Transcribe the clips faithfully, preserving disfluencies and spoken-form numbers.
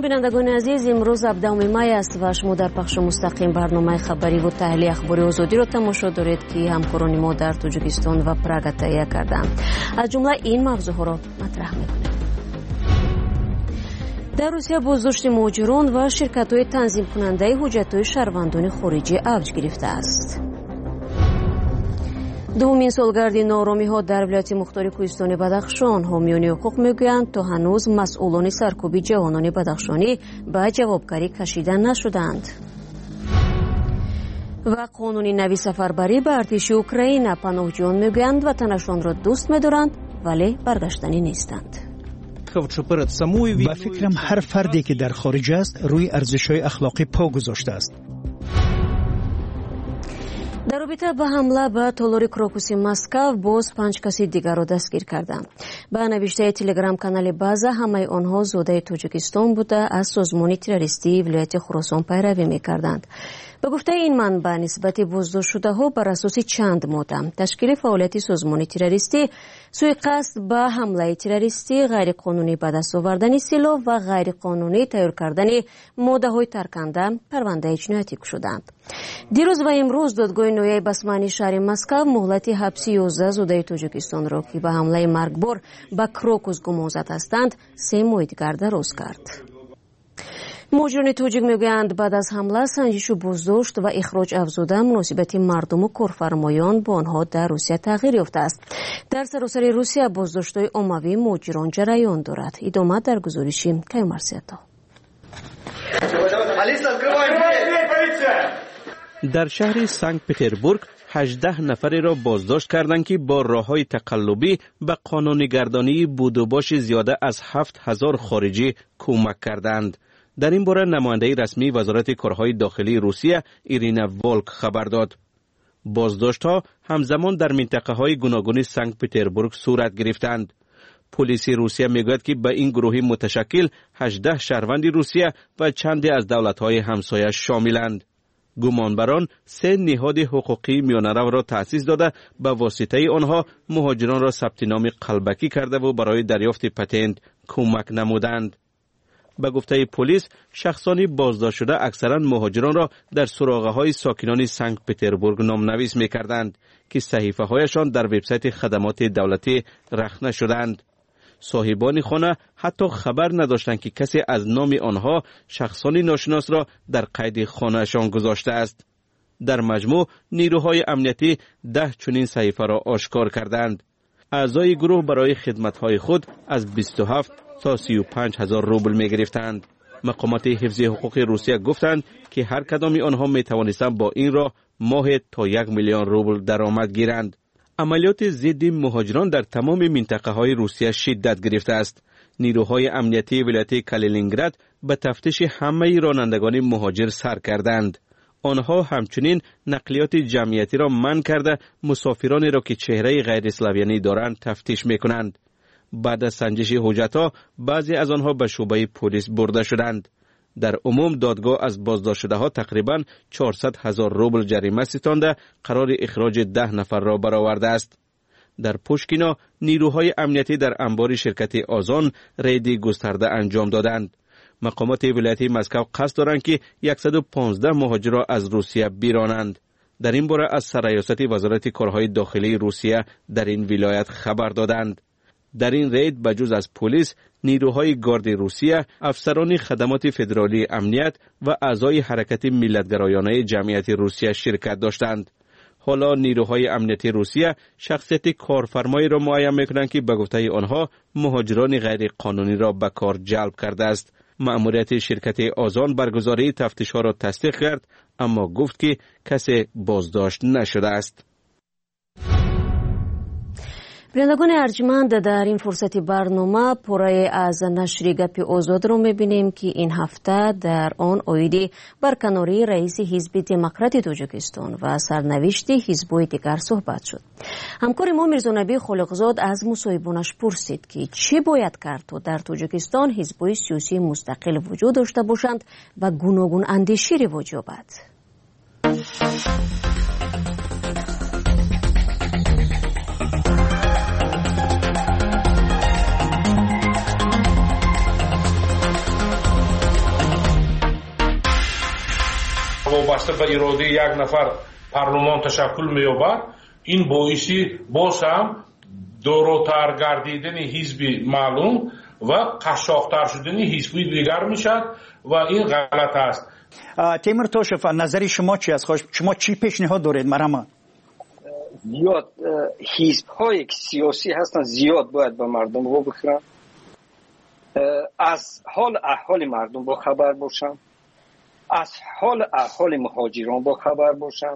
بینندگان عزیز، امروز هفدهم می است و شما در پخش مستقیم برنامه خبری و تحلیل اخباری آزادی را تماشا دارید که همکاران ما در تاجیکستان و پراگ تهیه کردند. از جمله این موضوعها را مطرح می‌کنیم. در روسیه بازداشت مهاجران و شرکت‌های تنظیم کننده حجت‌های شهروندان خارجی اوج گرفته است. دومین سالگردی ناآرامی‌ها در ولایت مختار کوهستان بدخشان، حامیان حقوق میگویند تا هنوز مسئولان سرکوبی جوانان بدخشانی به جوابگری کشیده نشدند. و قانون نوی سفربری به ارتش اوکراین، پناهجویان میگویند وطنشان را دوست می‌دارند ولی برگشتنی نیستند. با فکرم هر فردی که در خارج است روی ارزش‌های اخلاقی پا گذاشته است. در رابطه با حمله به تالار کراکوس مسکو باز پنج کسی دیگر را دستگیر کردند. به نوشته تلگرام کانال بازا همه آنها زاده تاجیکستان بوده از سازمان تروریستی ولایت خراسان پیروی می‌کردند. به گفته این منبع نسبت بازداشت شده ها بر اساس چند ماده تشکیل فعالیت سازمان تروریستی، سوء قصد به حمله تروریستی، غیر قانونی به دست آوردن سلاح و غیر قانونی تیار کردن ماده های ترکنده پرونده جنایتی شدند. دیروز و امروز دادگاه نویه بسمانی شهر مسکو مهلت حبس یازده زاده تاجیکستان را که به حمله مرگبار به کراکوس گمان زده هستند سه ماه دیگر دراز کرد. مهاجران تاجیک میگویند بعد از حمله سنجش و بازداشت و اخراج افزوده مناسبت مردم و کارفرمایان با آنها در روسیه تغییر یافته است. در سراسر روسیه بازداشت‌های عمومی مهاجران جریان دارد. ادامه در گزارشی کیومرسیتا. در شهر سنت پتربورگ هجده نفری را بازداشت کردند که با راه‌های تقلبی به قانونی‌گردانی بود و باش زیاده از هفت هزار خارجی کمک کردند. در این باره نماینده رسمی وزارت کارهای داخلی روسیه ایرینا والک خبر داد. بازداشت‌ها همزمان در منطقه‌های گوناگون سنت پتربورگ صورت گرفتند. پلیس روسیه میگوید که به این گروه متشکل هجده شهروند روسیه و چندی از دولت‌های همسایه شاملند. گمانبران سه نهاد حقوقی میانه‌رو را تأسیس داده به واسطه آنها مهاجران را ثبت نام قلبکی کرده و برای دریافت پتنت کمک نمودند. به گفته پلیس شخصانی بازداشت شده اکثرا مهاجران را در سراغه‌های ساکنان سنت پتربورگ نامنویس می‌کردند که صحیفه‌هایشان در وبسایت خدمات دولتی رخنه شدند. صاحبان خانه حتی خبر نداشتند که کسی از نام آنها شخصانی ناشناس را در قید خانه‌شان گذاشته است. در مجموع نیروهای امنیتی ده چنین صحیفه را آشکار کردند. اعضای گروه برای خدمت‌های خود از بیست و هفت تا سی و پنج هزار روبل می گرفتند. مقامات حفظ حقوق روسیه گفتند که هر کدام آنها می توانستند با این راه ماه تا یک میلیون روبل درآمد گیرند. عملیات ضد مهاجران در تمام منطقه های روسیه شدت گرفته است. نیروهای امنیتی ولایت کالینینگراد به تفتیش همه رانندگان مهاجر سر کردند. آنها همچنین نقلیات جمعیتی را منع کرده مسافرانی را که چهره غیر اسلاویانی دارند تفتیش می کنند. بعد از سنجش حجت‌ها بعضی از آنها به شعبه پلیس برده شدند. در عموم دادگاه از بازداشت شده‌ها تقریباً چهارصد هزار روبل جریمه ستانده قرار اخراج ده نفر را برآورده است. در پوشکینا نیروهای امنیتی در انبار شرکت آزان رید گسترده انجام دادند. مقامات ولایت مسکو قصد دارند که صد و پانزده مهاجر را از روسیه بیرانند. در این باره از سرریاست وزارت کارهای داخلی روسیه در این ولایت خبر دادند. در این رید بجز از پلیس، نیروهای گارد روسیه، افسران خدمات فدرالی امنیت و اعضای حرکت ملت‌گرایانه جمعیت روسیه شرکت داشتند. حالا نیروهای امنیتی روسیه شخصیت کارفرمایی را معین می‌کنند که به گفته آنها مهاجران غیر قانونی را به کار جلب کرده است. مأموریت شرکت آزان برگزاری تفتیش‌ها را تصدیق کرد، اما گفت که کسی بازداشت نشده است. بینندگان ارجمند، در این فرصتی برنامه پاره از نشر گپ آزاد رو میبینیم که این هفته در آن اویدی برکناری رئیس حزب دموکرات تاجیکستان و سرنوشت حزب‌های دیگر صحبت شد. همکار ما میرزا نبی خالقزاد از مصاحبانش پرسید که چه باید کرد تا در تاجیکستان حزب‌های سیاسی مستقل وجود داشته باشند و گوناگون اندیشی رواج یابد. وابسته به اراده یک نفر پارلمان تشکل می‌یابد، این باعثی باز هم دورتر گردیدن حزب معلوم و قشاق‌تر شدن حزبی دیگر میشد و این غلط است. تیمور توشف، نظر شما چی است؟ شما چی پیشنهاد دارید مرحبا؟ زیاد حزب‌های سیاسی هستن، زیاد باید به مردم رو بخورن، از حال احوال مردم با خبر باشن، از حال احوال مهاجران با خبر باشن.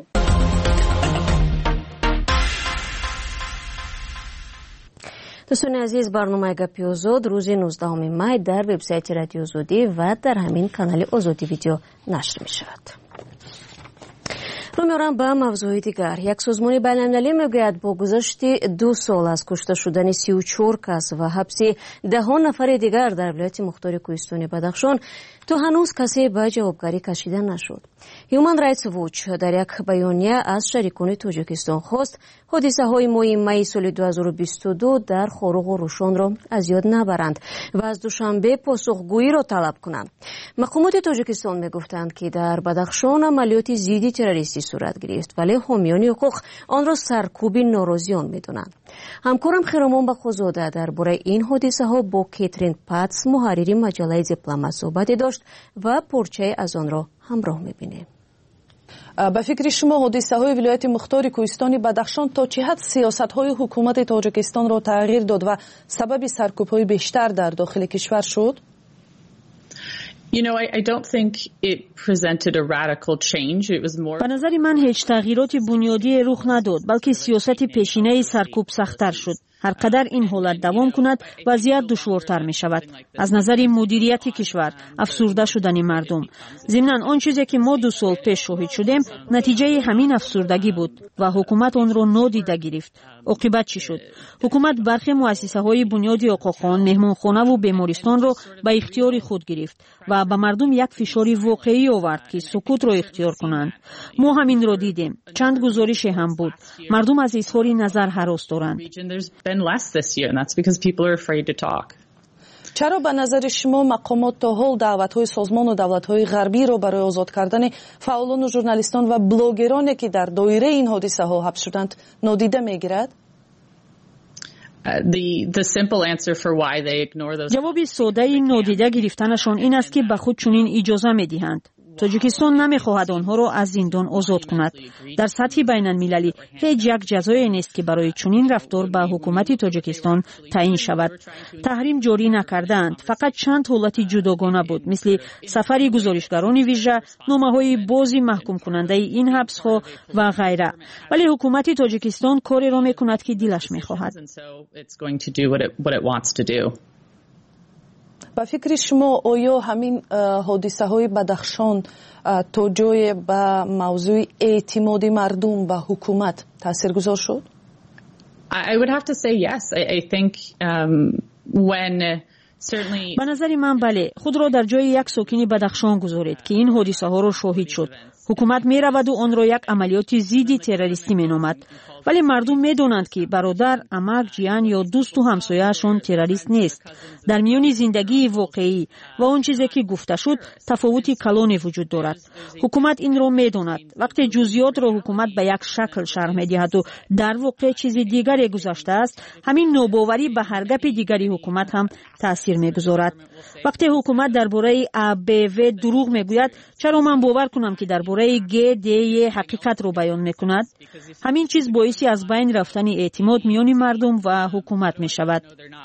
دوستان عزیز، برنامه گپی آزاد روز نوزدهم مای در وبسایت رادیو آزادی و در همین کانال آزادی ویدیو نشر می شود. رو میارم به موضوع دیگر. یک سازمان بین‌المللی میگوید با گذشت دو سال از کشته شدن سی و چهار کس و حبس ده نفر دیگر در ولایت مختار کوهستان بدخشان تا هنوز کسی به جوابگاری کشیده نشد. هیومن رایتس واچ در یک بیانیه از شریکان تاجیکستان خواست حادثه های ماه می سال دو هزار و بیست و دو در خاروق و روشان را از یاد نبرند و از دوشنبه پاسخگویی را طلب کنند. مقامات تاجیکستان میگفتند که در بدخشان عملیات ضد تروریستی صورت گرفت، ولی حامیان حقوق آن را سرکوب ناراضیان میدانند. همکارم خیرمان بخوزاده درباره این حادثه ها با کاترین پاتس محرر مجله دیپلمات صحبت داشت و پرچه از آن را همراه میبینیم. به فکر شما حادثه های ولایت مختار کوهستان بدخشان تا چه حد سیاست های حکومت تاجیکستان را تغییر داد و سبب سرکوب های بیشتر در داخل کشور شد؟ You know, I, I don't think it presented a radical change. It was more. به نظر من هیچ تغییرات بنیادی رخ نداد، بلکه سیاست پیشینه سرکوب سخت‌تر شد. هر قدر این حالت دوام کند وضعیت دشوارتر می شود. از نظر مدیریت کشور، افسرده شدن مردم. ضمناً آن چیزی که ما دو سال پیش شاهد شدیم نتیجه همین افسردگی بود و حکومت آن را نادیده گرفت. عاقبت چی شد؟ حکومت برخی مؤسسه های بنیادی آقاخان، مهمانخانه و بیمارستان را به اختیار خود گرفت و به مردم یک فشاری واقعی آورد که سکوت را اختیار کنند. ما همین را دیدیم. چند گزارش هم بود. مردم از اظهار نظر هراس دارند. چرا به نظر شما مقامات تا حال دعوت‌های سازمان و دولت‌های غربی را برای آزاد کردن فعالان و ژورنالیستان و بلاگرانی که در دایره این حادثه ها حبس شدند نادیده می‌گیرد؟ جواب ساده نادیده گرفتنشان این است که به خود چنین اجازه می‌دهند. تاجیکستان نمی‌خواهد آنها را از زندان آزاد کند. در سطح بین‌المللی هیچ یک جزایی نیست که برای چنین رفتار به حکومت تاجیکستان تعیین شود. تحریم جاری نکردند، فقط چند حالت جداگانه بود، مثل سفر گزارشگران ویژه، نامه‌های بازی محکوم کننده این حبس‌ها و غیره. ولی حکومت تاجیکستان کاری را می‌کند که دلش می‌خواهد. با فکر شما آیا همین حادثه های بدخشان تا جای به موضوع اعتماد مردم به حکومت تاثیرگذار شد؟ I would have to say yes. I, I think um, when certainly به نظر من بله، خود را در جای یک ساکن بدخشان گذارید که این حادثه ها را شاهد شد. حکومت می رود و آن را یک عملیات ضد تروریستی می نامد، ولی مردم می دانند که برادر، عمک، جیان یا دوست و همسایه‌شان تروریست نیست. در میان زندگی واقعی و آن چیزی که گفته شد تفاوتی کلانی وجود دارد. حکومت این را می داند. وقتی جزئیات را حکومت به یک شکل شرح می دهد و در واقع چیز دیگری گذشته است، همین ناباوری به هر گپ دیگری حکومت هم تاثیر می گذارد. وقتی حکومت درباره ا ب و دروغ می گوید، چرا من باور کنم که درباره گ د حقیقت رو بیان می کند؟ همین چیز باعثی از بین رفتن اعتماد میان مردم و حکومت می شود.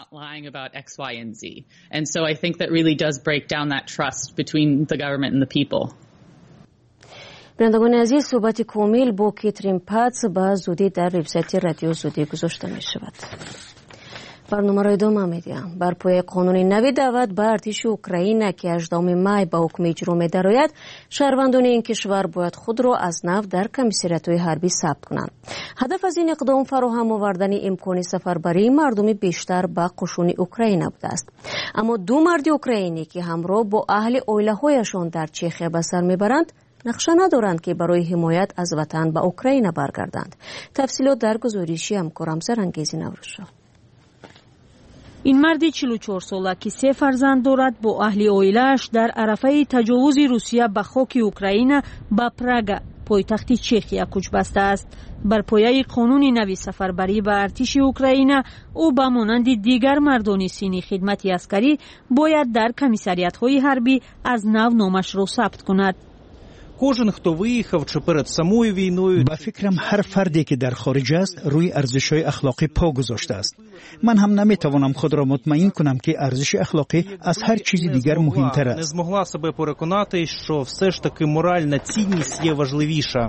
بینندگان عزیز، صحبت کامل با کاترین پاتس به زودی در وبسایت رادیو آزادی گذاشته می شود. برنامه را ادامه می‌دهم. بر پایه قانون نوی دعوت به ارتش اوکراین که هجدهم مای به حکم اجرا می‌دراید، شهروندان این کشور باید خود را از نو در کمیساریات‌های حربی ثبت کنند. هدف از این اقدام فراهم آوردن امکان سفربری مردم بیشتر به قشون اوکراین بوده است. اما دو مرد اوکراینی که همراه با اهل عائله‌هایشان در چخیه به سر می‌برند، نقشه ندارند که برای حمایت از وطن به اوکراین برگردند. تفصیلات در گزارشی همکارم زرنگیزی نوروزشاه. این مرد چهل و چهار ساله که سه فرزند دارد با اهل اویله‌اش در عرفه تجاوز روسیه به خاک اوکراین به پراگ پایتخت چخیا کوچ بسته است. بر پایه قانون نوی سفربری به ارتش اوکراین او به مانند دیگر مردان سینی خدمت عسکری باید در کمیساریات‌های حربی از نو نامش را ثبت کند. کожен, хто виїхав чи перед самою війною, با فکرم هر فردی که در خارج است روی ارزش‌های اخلاقی پا گذاشته است. من هم نمیتوانم خود را مطمئن کنم که ارزش اخلاقی از هر چیز دیگر مهمتر است. Не змогла себе переконати, що все ж таки моральна цінність є важливіша.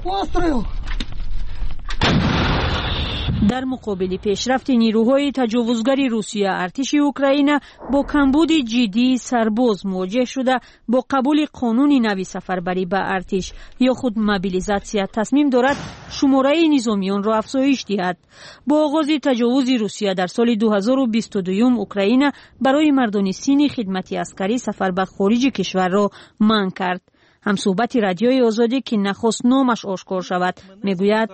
در مقابل پیشرفت نیروهای تجاوزگر روسیه، ارتش اوکراین با کمبود جدی سرباز مواجه شده. با قبول قانون نوی سفربری به ارتش یا خود موبیلیزاسیا تصمیم دارد شماره نظامیان را افزایش دهد. با آغاز تجاوز روسیه در سال دو هزار و بیست و دو اوکراین برای مردان سین خدمت عسکری سفر به خارج کشور را منع کرد. هم صحبت رادیوی آزادی که نخواست نامش آشکار شود میگوید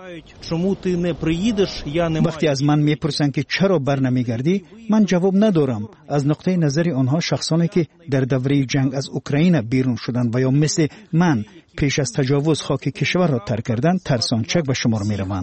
وقتی از من میپرسند که چرا بر نمیگردی، من جواب ندارم. از نقطه نظر آنها شخصانی که در دوره جنگ از اوکراین بیرون شدند و یا مثل من پیش از تجاوز خاک کشور را ترک کردند ترسانچک به شمار میروند.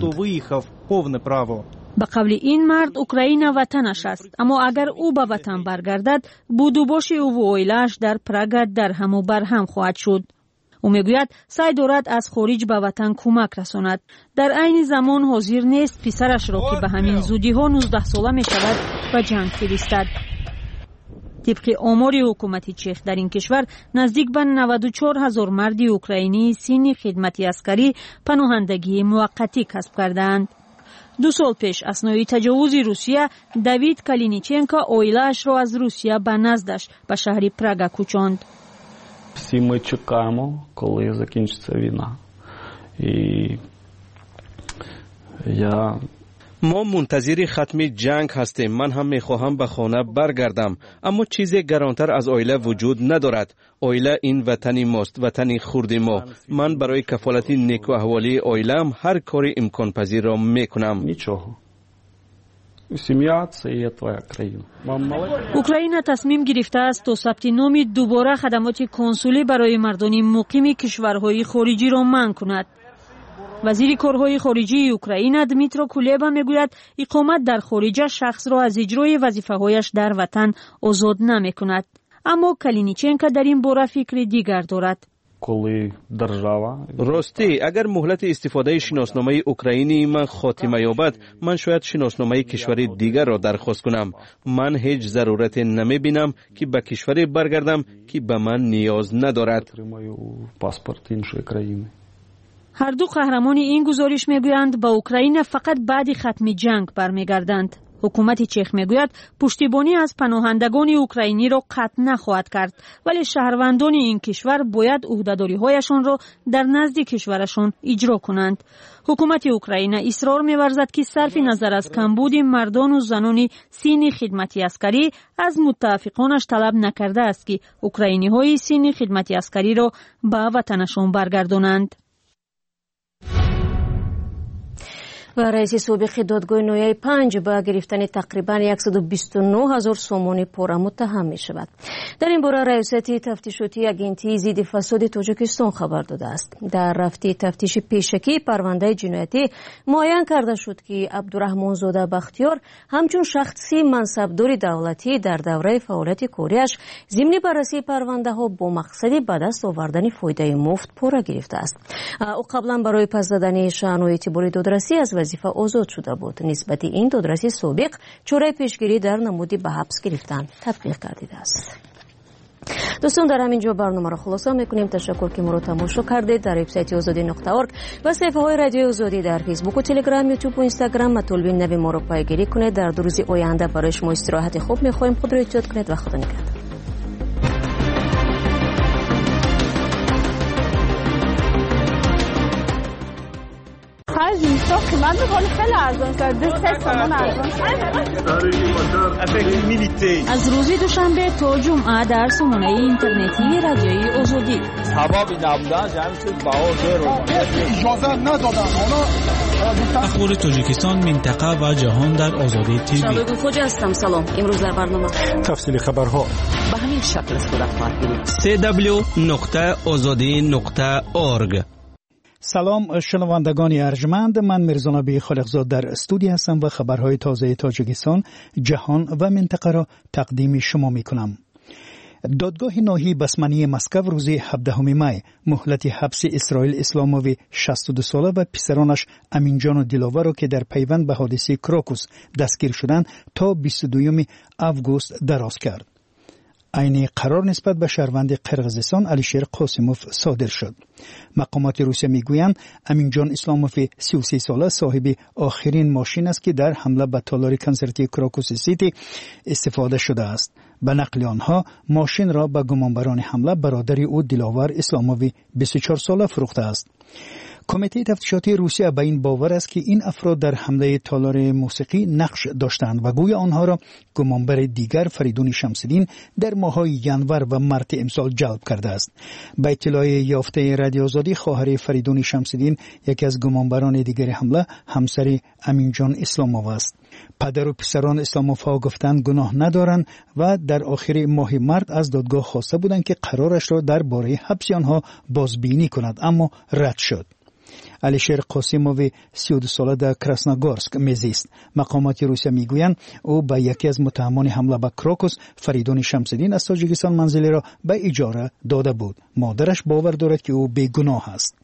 به قول این مرد اوکراین وطنش است، اما اگر او به وطن برگردد بودوباش او و اویله‌اش در پراگ در هم و بر هم خواهد شد. او میگوید سعی دارد از خارج به وطن کمک رساند. در عین زمان حاضر نیست پسرش را که به همین زودی ها نوزده ساله می شود و جنگ فرستد. طبق آمار حکومت چخ در این کشور نزدیک به نود و چهار هزار مرد اوکراینی سین خدمت عسکری پناهندگی موقتی کسب کردند. دو سال پیش اثنای تجاوز روسیه давид کالینیچенکو اویله‌اش را از روسیه به نزدش به شهر پراگ کوچاند. Всі ми чекаємо, коли закінчиться війна. І я ما منتظر ختم جنگ هستیم. من هم میخواهم به خانه برگردم، اما چیزی گرانتر از اویله وجود ندارد. اویله این وطنی ماست، وطنی خرد ما. من برای کفالت نیک و احوالی اویله‌ام هر کاری امکان پذیر را میکنم. нічого. سیمیا це є твоя країна. اوکراین تصمیم گرفته است تا ثبت نام دوباره خدمات کنسولی برای مردان مقیم کشورهای خارجی را منع کند. وزیر کارهای خارجی اوکراین دمیترو کولبا میگوید اقامت در خارج شخص را از اجرای وظیفه‌هایش در وطن آزاد نمی‌کند. اما کالینیچنکو در این باره فکر دیگر دارد. коли держава راستی اگر مهلت استفاده شناسنامه اوکراینی من خاتمه یابد، من شاید شناسنامه کشور دیگر را درخواست کنم. من هیچ ضرورت نمی بینم که به کشوری برگردم که به من نیاز ندارد. پاسپورت іншої країни. هر دو قهرمان این گزارش میگویند با اوکراین فقط بعد ختم جنگ برمیگردند. حکومت چخ میگوید پشتیبانی از پناهندگان اوکراینی را قطع نخواهد کرد، ولی شهروندان این کشور باید عهده‌داری‌هایشان را در نزد کشورشان اجرا کنند. حکومت اوکراین اصرار می‌ورزد که صرف نظر از کمبود مردان و زنان سین خدمت عسکری از متفقانش طلب نکرده است که اوکراینی‌های سین خدمت عسکری را به وطنشان برگردانند. و رئیس سابق دادگاه نویای پنج با گرفتن تقریبا صد و بیست و نه هزار سومان پوره متهم می شود. در این باره رئیست تفتیشاتی اگنتی ضد فساد تاجیکستان خبر داده است. در رفت تفتیش پیشکی پرونده جنایتی معین کرده شد که عبدالرحمن زاده بختیار همچون شخصی منصبدار دولتی در دوره فعالیت کاریش ضمن بررسی پرونده ها با مقصد به دست آوردن فایده مفت پوره گرفته است. او قبلا برای پس دادن شأن و اعتبار دادرسی از وظیفه آزاد شده بود. نسبت این دادرسی سابق چاره پیشگیری در نمودی به حبس گرفتن تطبیق گردیده است. دوستان در همینجا برنامه را خلاصه میکنیم. تشکر که ما را تماشا کردید. در وبسایت آزادی نقطه اورگ و صفحه های رادیو آزادی در فیسبوک و تلگرام، یوتیوب و اینستاگرام مطالب نوی ما را پیگیری کنید. در دو روز آینده برای شما استراحت خوب میخواهیم. خود را احتیاط کنید و خدا نگهدار. از اینستا قیمت می‌کنه خیلی ارزان کرده سه تومن ارزان از روز دوشنبه تا جمعه در سامانه اینترنتی رادیوی آزادی حبابی نبودن جمعی چیز باور رو اجازه ندادن اخبار تاجیکستان، منطقه و جهان در آزادی تیوی. شباب خوج هستم. سلام. امروز در برنامه تفصیل خبرها به همین شکل صورت خواهد گرفت. سی دبلیو نقطه آزادی نقطه اورگ. سلام شنوندگان ارجمند، من میرزانبی خالقزاد در استودیو هستم و خبرهای تازه تاجیکستان، جهان و منطقه را تقدیم شما می کنم. دادگاه ناحیه بسمنی مسکو روز هفدهم می مهلت حبس اسرائیل اسلاموی شصت و دو ساله و پسرانش امینجان و دلاور را که در پیوند به حادثه کراکوس دستگیر شدند تا بیست و دوم آگوست دراز کرد. عین قرار نسبت به شهروند قرقیزستان علیشیر قاسموف صادر شد. مقامات روسیه میگویند امینجان اسلاموف سی و سه ساله صاحب آخرین ماشین است که در حمله به تالار کنسرتی کراکوس سیتی استفاده شده است. به نقل آنها ماشین را به گمانبران حمله برادر او دلاور اسلاموف بیست و چهار ساله فروخته است. کمیته تفتیشاتی روسیه به این باور است که این افراد در حمله تالار موسیقی نقش داشتند و گویا آنها را گمانبر دیگر فریدون شمس‌الدین در ماه‌های ینور و مارس امسال جلب کرده است. به اطلاع یافته رادیو آزادی، خواهر فریدون شمس‌الدین یکی از گمانبران دیگر حمله همسر امینجان اسلاموف است. پدر و پسران اسلاموف ها گفتند گناه ندارند و در آخر ماه مارس از دادگاه خواسته بودند که قرارش را درباره حبس آنها بازبینی کند، اما رد شد. علیشیر قاسموف سی و دو ساله در کراسنوگورسک میزیست. مقامات روسیه میگویند او به یکی از متهمان حمله به کراکوس فریدون شمس‌الدین از تاجیکستان منزلی را به اجاره داده بود. مادرش باور دارد که او بیگناه است.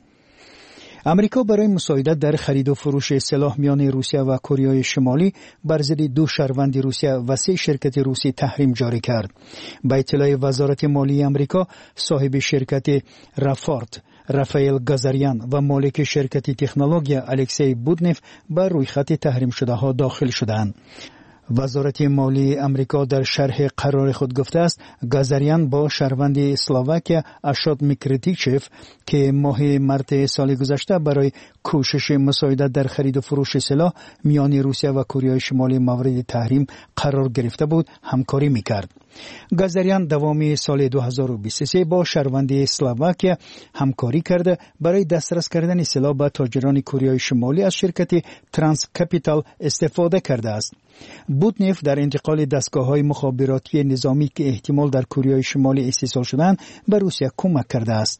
امریکا برای مساعدت در خرید و فروش سلاح میان روسیه و کره شمالی بر ضد دو شهروند روسیه و سه شرکت روسی تحریم جاری کرد. به اطلاع وزارت مالی امریکا، صاحب شرکت رافارت رافائل گازاریان و مالک شرکت تکنولوژی الکسی بودنف بر روی خط تحریم شده ها داخل شدند. وزارت مالی امریکا در شرح قرار خود گفته است گازاریان با شهروند اسلواکیا اشاد میکریتیچف که ماه مارس سال گذشته برای کوشش مساعدت در خرید و فروش سلاح میان روسیه و کره شمالی مورد تحریم قرار گرفته بود همکاری میکرد. گازاریان دوام سال دو هزار و بیست و سه با شهروند اسلواکیا همکاری کرده برای دسترس کردن سلاح به تاجران کره شمالی از شرکت ترانس کپیتال استفاده کرده است. بودنف در انتقال دستگاه‌های مخابراتی نظامی که احتمال در کره شمالی استحصال شدند به روسیه کمک کرده است.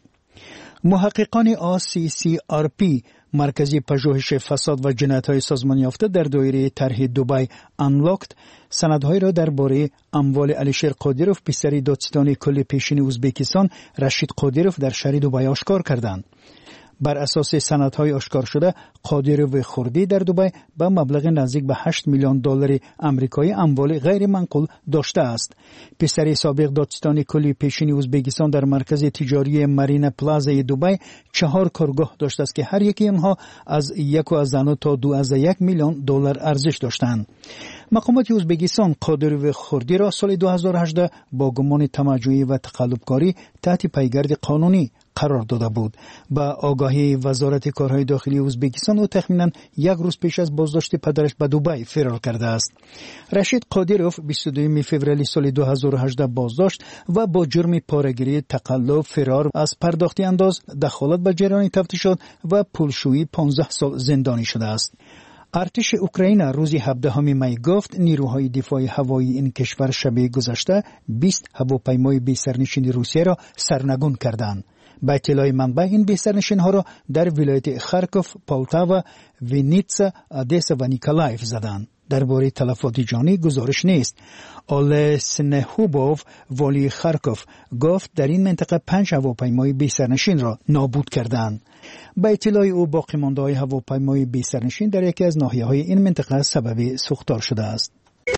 محققان آ سی سی آر پی مرکزی پژوهش فساد و جنایت‌های سازمان یافته در دایره طرح دبی انلاکت سندهای را درباره اموال علیشیر قادیروف پسر دادستان کل پیشین ازبکستان رشید قادیروف در شهر دبی آشکار کردند. بر اساس سندهای آشکار شده قادیروف خردی در دبی به مبلغ نزدیک به هشت میلیون دلار آمریکایی اموال غیر منقول داشته است. پسر سابق دادستان کلی پیشین ازبکستان در مرکز تجاری مارین پلازا دبی چهار کارگاه داشته است که هر یکی آنها از یک و از تا دو از یک میلیون دلار ارزش داشتند. مقامات ازبکستان قادیروف خردی را سال دو هزار و هجده با گمان تمجیدی و تقلبکاری تحت پیگرد قانونی قرار داده بود. با آگاهی وزارت کارهای داخلی ازبکستان او تخمینا یک روز پیش از بازداشت پدرش به دبی فرار کرده است. رشید قادیروف بیست و دوم فوریه سال دو هزار و هجده بازداشت و با جرم پاره‌گیری، تقلب، فرار از پرداختی انداز، دخالت به جریان تفتیشات و پولشویی پانزده سال زندانی شده است. ارتش اوکراین روز هفدهم می گفت نیروهای دفاع هوایی این کشور شب گذشته بیست هواپیمای بی سرنشین روسیه را سرنگون کردند. به اطلاع منبع این بی سرنشین ها را در ولایت خارکوف، پولتاوا، وینیتسا، آدسا و نیکولایف زدند. درباره تلفات جانی گزارش نیست. آل سنهوبوف والی خارکوف گفت در این منطقه پنج هواپیمای بی سرنشین را نابود کردند. به اطلاع او باقی مانده های هواپیمای بی سرنشین در یکی از ناحیه های این منطقه سبب سوختار شده است.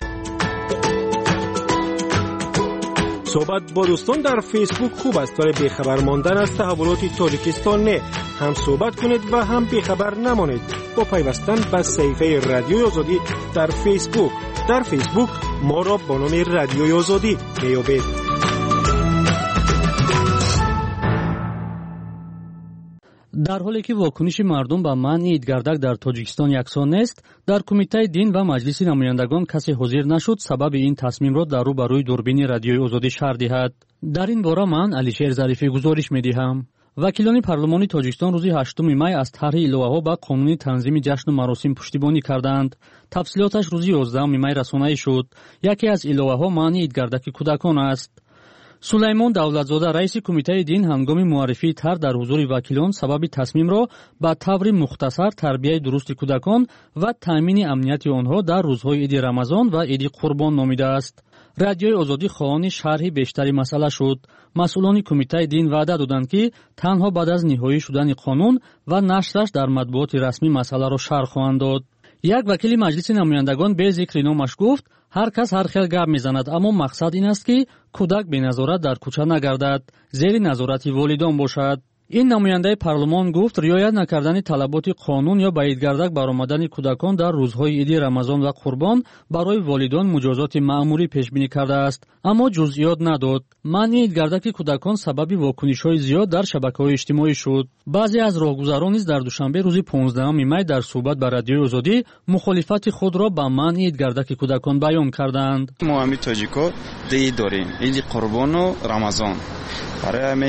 صحبت با دوستان در فیسبوک خوب است ولی بیخبر ماندن از تحولات تاجیکستان نه. هم صحبت کنید و هم بیخبر نمانید با پیوستن به صفحه رادیوی آزادی در فیسبوک. در فیسبوک ما را با نام رادیوی آزادی میابید. дар ҳоле ки вокуниши мардум ба манъи идгардак дар тоҷикистон яксон нест, дар кумитаи дин ва маҷлиси намояндагон касе ҳозир нашуд сабаби ин тасмимро дар рӯ ба рӯи дурбини радиои озодӣ шарҳ диҳад. дар ин бора ман Алишер Зарифӣ гузориш медиҳам. вакилони парлумони тоҷикистон рӯзи ҳаштуми май аз тарҳи иловаҳо ба қонуни танзими ҷашну маросим пуштибонӣ карданд. тафсилоташ рӯзи ёздаҳуми май расонӣ шуд. яке аз иловаҳо маъни идгардаки кӯдакон аст. сулаймон давлатзода раиси кумитаи дин ҳангоми муаррифии тар дар ҳузури вакилон сабаби тасмимро ба таври мухтасар тарбияи дурусти кӯдакон ва таъмини амнияти онҳо дар рӯзҳои иди рамазон ва иди қурбон номидааст. радиои озодӣ хоҳони шарҳи бештари масъала шуд. масъулони кумитаи дин ваъда доданд ки танҳо баъд аз ниҳоӣ шудани қонун ва нашраш дар матбуоти расмӣ масъаларо шарҳ хоҳанд дод. як вакили маҷлиси намояндагон бе зикри номаш гуфт, ҳар кас ҳар хел гап мезанад, аммо мақсад ин аст ки кӯдак беназорат дар кӯча нагардад, зери назорати волидон бошад. ин намояндаи парлумон гуфт, риоят накардани талаботи қонун ё ба идгардак баромадани кӯдакон дар рӯзҳои иди рамазон ва қурбон барои волидон муҷозоти маъмурӣ пешбинӣ кардааст, аммо ҷузъиёт надод. манъи идгардаки кӯдакон сабаби вокунишҳои зиёд дар шабакаҳои иҷтимоӣ шуд. баъзе аз роҳгузарон низ дар душанбе рӯзи понздаҳуми май дар суҳбат ба радиои озодӣ мухолифати худро ба манъи идгардаки кӯдакон баён карданд. мо ҳами тоҷико дии дорем иди қурбону рамазон. барои ҳами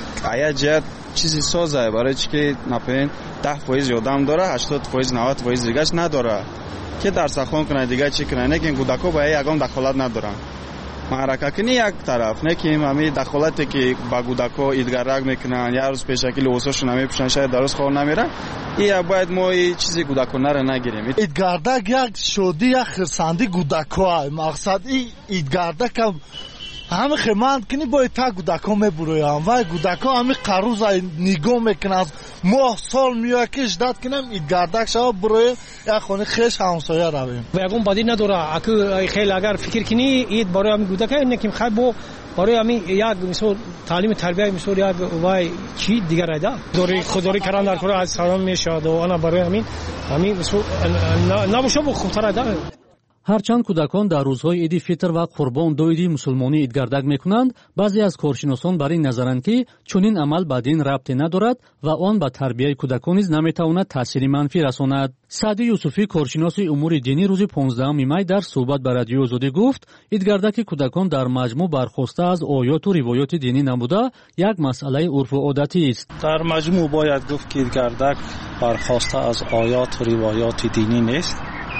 аяҷат чизи соза барои чи ки напоин даҳ фоиз ёдам дора ҳаштод фоиз навад фоиз дигаш надора ки дарсахон кунад дига чи кунад не ки кӯдако ба ягон дахолат надоранд. маърака кини як тараф не ки ҳами дахолате ки ба кӯдако идгарак мекунанд як рӯз пешаки либосошон намепӯшанд шаyd дароз хор намеранд и як бояд мо и чизи кӯдаконаро нагирем. идгардак як шодӣ як хирсанди кӯдако мақсад и идгардакам ҳами хеманд кини бо та кӯдако мебуроям ва кӯдако ҳами қарӯза нигоҳ мекунанд моҳ сол меояд ки ждат кинем идгардак шава буроем як хони хеш ҳамсоя равем. ягон бадӣ надора аку хел агар фикр кини ид барои ҳами кӯдака ин ки хай бо барои ҳами як мисол таълими тарбияи мисол як вай чи дигар айда дори худдорӣ кардан дар кора аз салом мешавад ана барои ҳамин ҳами мисол набоша бо хубтар айда. ҳарчанд кӯдакон дар рӯзҳои иди фитр ва қурбон ду иди мусулмонӣ идгардак мекунанд, баъзе аз коршиносон бар ин назаранд ки чунин амал ба дин рабте надорад ва он ба тарбияи кӯдакон низ наметавонад таъсири манфӣ расонад. саъди юсуфӣ коршиноси умури динӣ рӯзи понздаҳуми май дар суҳбат ба радиои озодӣ гуфт, идгардаки кӯдакон дар маҷмӯъ бархоста аз оёту ривоёти динӣ набуда як масъалаи урфу одатист. дар маҷмӯъ бояд гуфт ки идгардак бархоста аз оёту ривоёти динӣ нест,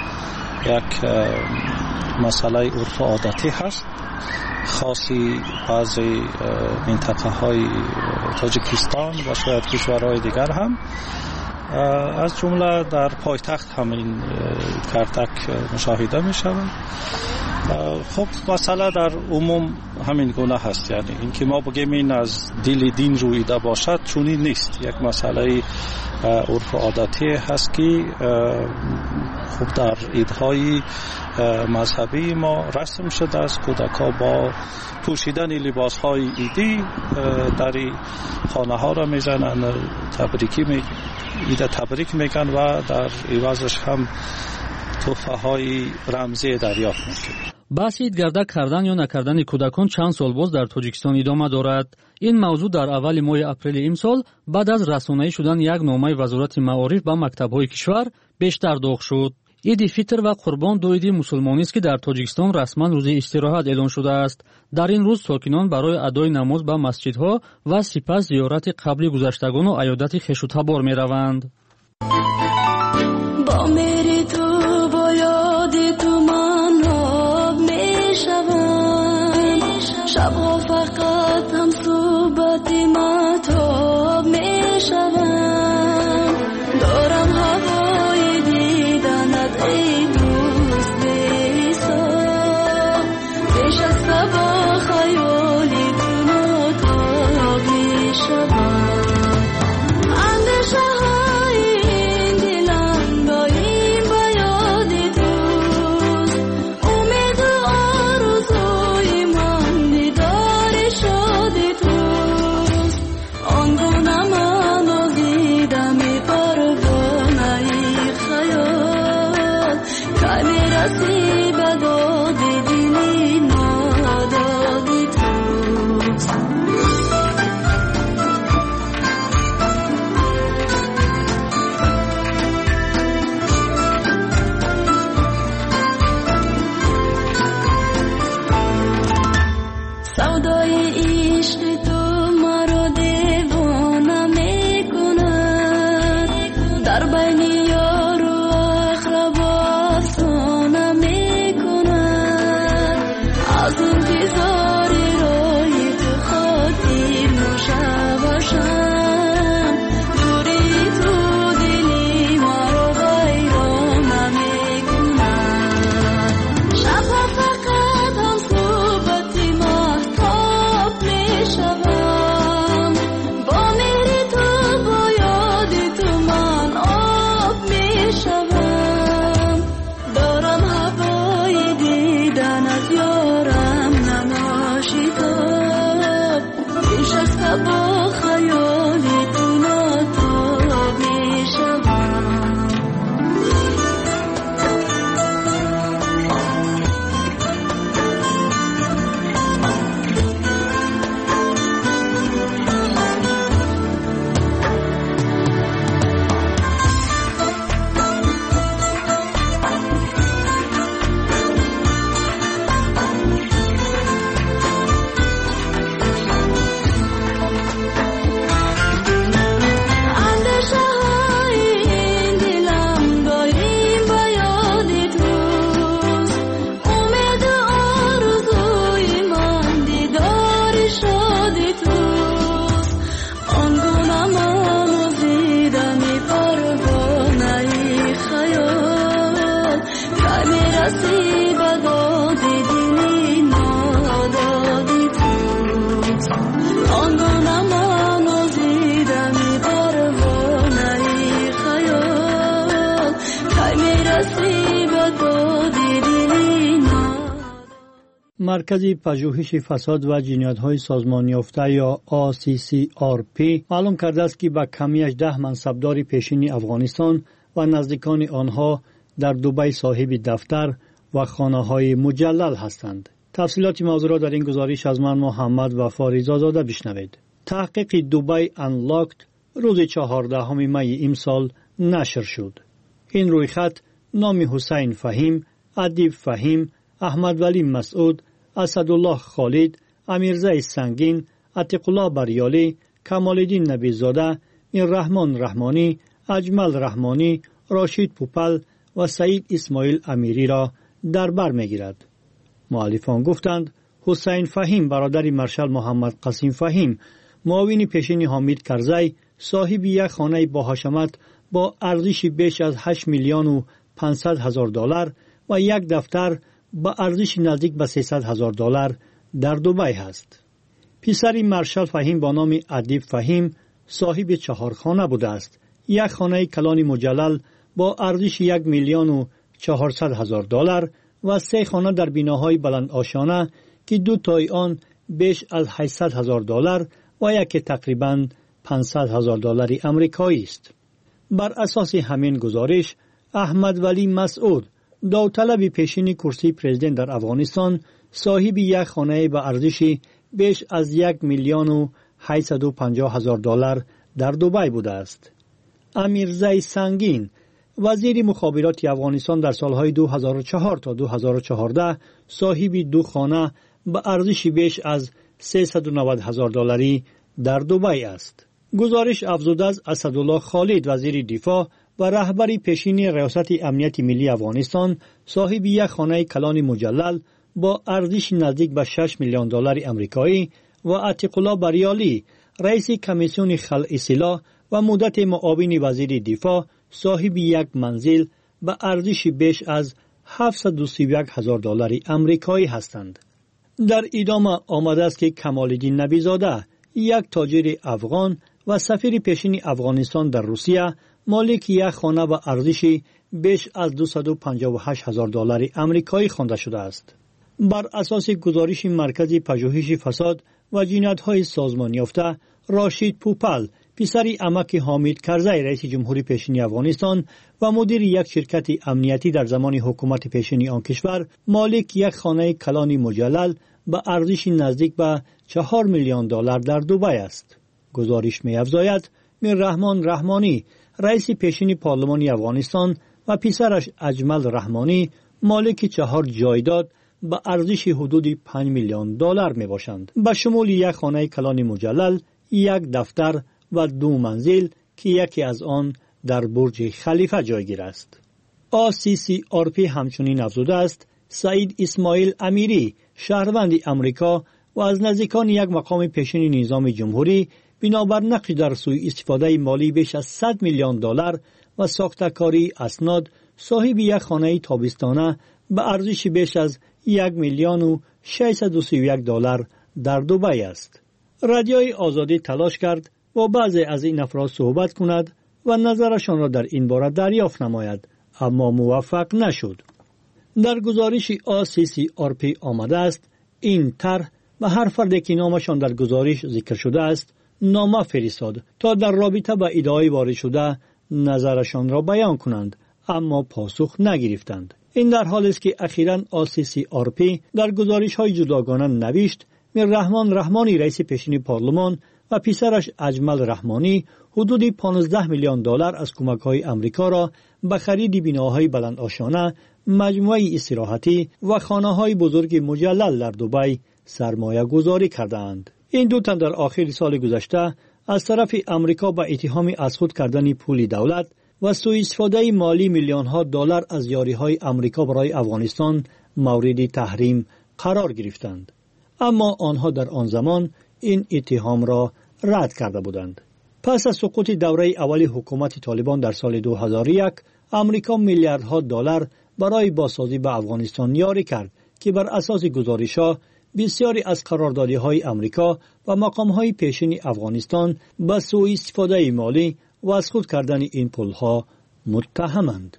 як масъалаи урфу одатӣ ҳаст. хоси баъзе минтақаҳои тоҷикистон ва шояд кишварҳои дигар ҳам аз ҷумла дар пойтахт ҳамин идгардак мушоҳида мешавад. خب مسئله در عموم همین گونه هست، یعنی اینکه ما بگیم این از دل دین رویده باشد چونی نیست، یک مسئله عرف عادتی هست که خب در عیدهای مذهبی ما رسم شده است کودک‌ها با پوشیدن لباس‌های عیدی در خانه ها را میزنن، تبریکی می عید تبریک میگن و در عوضش هم تحفه های رمزی دریافت میکنن. بحث ایدگردک کردن یا نکردن کودکان چند سال باز در تاجیکستان ادامه دارد. این موضوع در اول ماه اپریل امسال بعد از رسانه‌ای شدن یک نامه وزارت معارف به مکتب‌های کشور بیشتر داغ شد. عید فطر و قربان دو عید مسلمانی است که در تاجیکستان رسما روز استراحت اعلان شده است. در این روز ساکنان برای ادای نماز به مسجدها و سپس زیارت قبر گذشتگان و عیادت خویش و تبار می‌روند. با میری تو با یاد تو من آب میشوم، شبها فقط هم صحبت مهتاب میشوم، دارم هوای دیدنت ای دوست بی‌حساب، پیش از صبح خیالی تو متاب میشوم، اندیشه های این دلم با این با یاد تو در بین یار و اقربا افسانه میکنن از انتظار روی تو خاطر مشوشن دوری تو دلی مرا ویران نمیکنن شب فقط هم صحبت مهتاب میشوم با مهر تو با یاد تو من آب میشوم دارم هوای دیدن از یارم نناشتاب پیش از که با خیال تو ناتاب میشوم اندیشه های این دلم داریم به یاد توست امید و آرزوی من دیدار شاد توست آنگونه من زیدم پروانه خیال که میرسی به داد دلی نادادی توست آنگونه من زیدم پروانه خیال که میرسی به داد دلی نادادی مرکز پژوهش فساد و جنایت‌های سازمان یافته یا آی سی سی آر پی معلوم کرده است که به کمی هجده منصبدار پیشین افغانستان و نزدیکان آنها در دبی صاحب دفتر و خانه‌های مجلل هستند. تفصیلات موضوع را در این گزارش از من محمد وفا رضازاده بشنوید. تحقیق دبی انلاکت روز چهاردهم می امسال نشر شد. این رویخط نام حسین فهیم، ادیب فهیم، احمد ولی مسعود، اسدالله خالد، امیرزای سنگین، عتیق الله بریالی، کمالالدین نبیزاده، رحمان رحمانی، اجمل رحمانی، راشید پوپل و سعید اسماعیل امیری را در بر میگیرد. مؤلفان گفتند حسین فهیم برادر مارشال محمد قاسم فهیم، معاون پیشین حامد کرزی، صاحب یک خانه با حشمت با ارزش بیش از هشت میلیون و پانصد هزار دلار و یک دفتر با ارزش نزدیک به سیصد هزار دلار در دبی است. پسر مارشال فهیم با نام ادیب فهیم صاحب چهار خانه بوده است. یک خانه کلان مجلل با ارزش یک میلیون و چهارصد هزار دلار و سه خانه در بناهای بلند آشانه که دو تای آن بیش از هشتصد هزار دلار و یکی تقریباً پانصد هزار دلار آمریکایی است. بر اساس همین گزارش احمد ولی مسعود، داوطلب پیشین کرسی پرزیدنت در افغانستان، صاحب یک خانه با ارزش بیش از یک میلیون و هشتصد و پنجاه هزار دلار در دبی بوده است. امیرزای سنگین، وزیر مخابرات افغانستان در سالهای دو هزار و چهار تا دو هزار و چهارده صاحب دو خانه با ارزش بیش از سیصد و نود هزار دلاری در دبی است. گزارش افزوده از اسدالله خالد، وزیر دفاع و رهبر پیشین ریاست امنیت ملی افغانستان، صاحب یک خانه کلان مجلل با ارزش نزدیک به شش میلیون دلار آمریکایی و عتیق الله بریالی، رئیس کمیسیون خلع سلاح و مدت معاون وزیر دفاع، صاحب یک منزل با ارزش بیش از هفتصد و سی و یک هزار دلار آمریکایی هستند. در ادامه آمده است که کمالالدین نبیزاده، یک تاجر افغان و سفیر پیشین افغانستان در روسیه، مالک یک خانه با ارزش بیش از دویست و پنجاه و هشت هزار دلار آمریکایی خوانده شده است. بر اساس گزارش مرکز پژوهش فساد و جنایت‌های سازمان یافته، راشید پوپل، پسر عمک حامد کرزی رئیس جمهوری پیشین افغانستان و مدیر یک شرکت امنیتی در زمان حکومت پیشین آن کشور، مالک یک خانه کلان مجلل با ارزش نزدیک به چهار میلیون دلار در دبی است. گزارش می‌افزاید رحمان رحمانی، رئیس پیشین پارلمان افغانستان و پسرش اجمل رحمانی، مالک چهار جایداد با ارزش حدود پنج میلیون دلار می باشند، به شمول یک خانه کلان مجلل، یک دفتر و دو منزل که یکی از آن در برج خلیفه جایگیر است. آ سی سی آر پی همچنین افزوده است سعید اسماعیل امیری شهروند امریکا و از نزدیکان یک مقام پیشین نظام جمهوری بنابر نقش در سوء استفاده مالی بیش از صد میلیون دلار و ساختکاری اسناد صاحب یک خانه تابستانه به ارزش بیش از یک میلیون و ششصد و سی و یک دلار در دبی است. رادیوی آزادی تلاش کرد با بعضی از این افراد صحبت کند و نظرشان را در این باره دریافت نماید، اما موفق نشد. در گزارش آ سی سی آر پی آمده است این طرح به هر فردی که نامشان در گزارش ذکر شده است نامه فرستاد تا در رابطه با ادعای وارد شده نظرشان را بیان کنند، اما پاسخ نگرفتند. این در حالی است که اخیراً آ سی سی آر پی در گزارش های جداگانه نوشت میر رحمان رحمانی رئیس پیشین پارلمان و پسرش اجمل رحمانی حدود پانزده میلیون دلار از کمک های امریکا را به خرید بناهای بلند آشانه، مجموعه استراحتی و خانه های بزرگ مجلل در دبی سرمایه گذاری کردند. این دو تن در آخر سال گذشته از طرف امریکا با اتهام از خود کردن پول دولت و سوء استفاده مالی میلیون ها دلار از یاری های امریکا برای افغانستان مورد تحریم قرار گرفتند. اما آنها در آن زمان این اتهام را رد کرده بودند. پس از سقوط دوره اول حکومت طالبان در سال دو هزار و یک، امریکا میلیاردها دلار برای بازسازی به افغانستان یاری کرد که بر اساس گزارش‌ها بسیاری از قراردادهای امریکا و مقام‌های پیشین افغانستان به سوء استفاده مالی و از خود کردن این پول‌ها متهمند.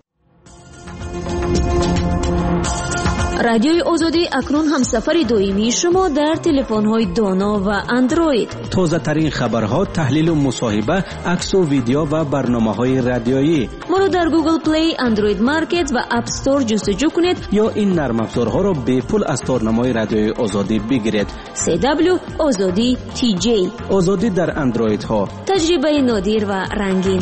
رادیوی آزادی اکنون همسفر دائمی شما در تلفن‌های دانا و اندروید. تازه ترین خبرها، تحلیل و مصاحبه، عکس و ویدیو و برنامه‌های رادیویی. ما را در گوگل پلی، اندروید مارکت و اپ استور جستجو کنید یا این نرم افزارها را به پول از تارنمای رادیوی آزادی بگیرید. سی دبلیو آزادی تی جی. آزادی در اندروید ها. تجربه نادر و رنگین.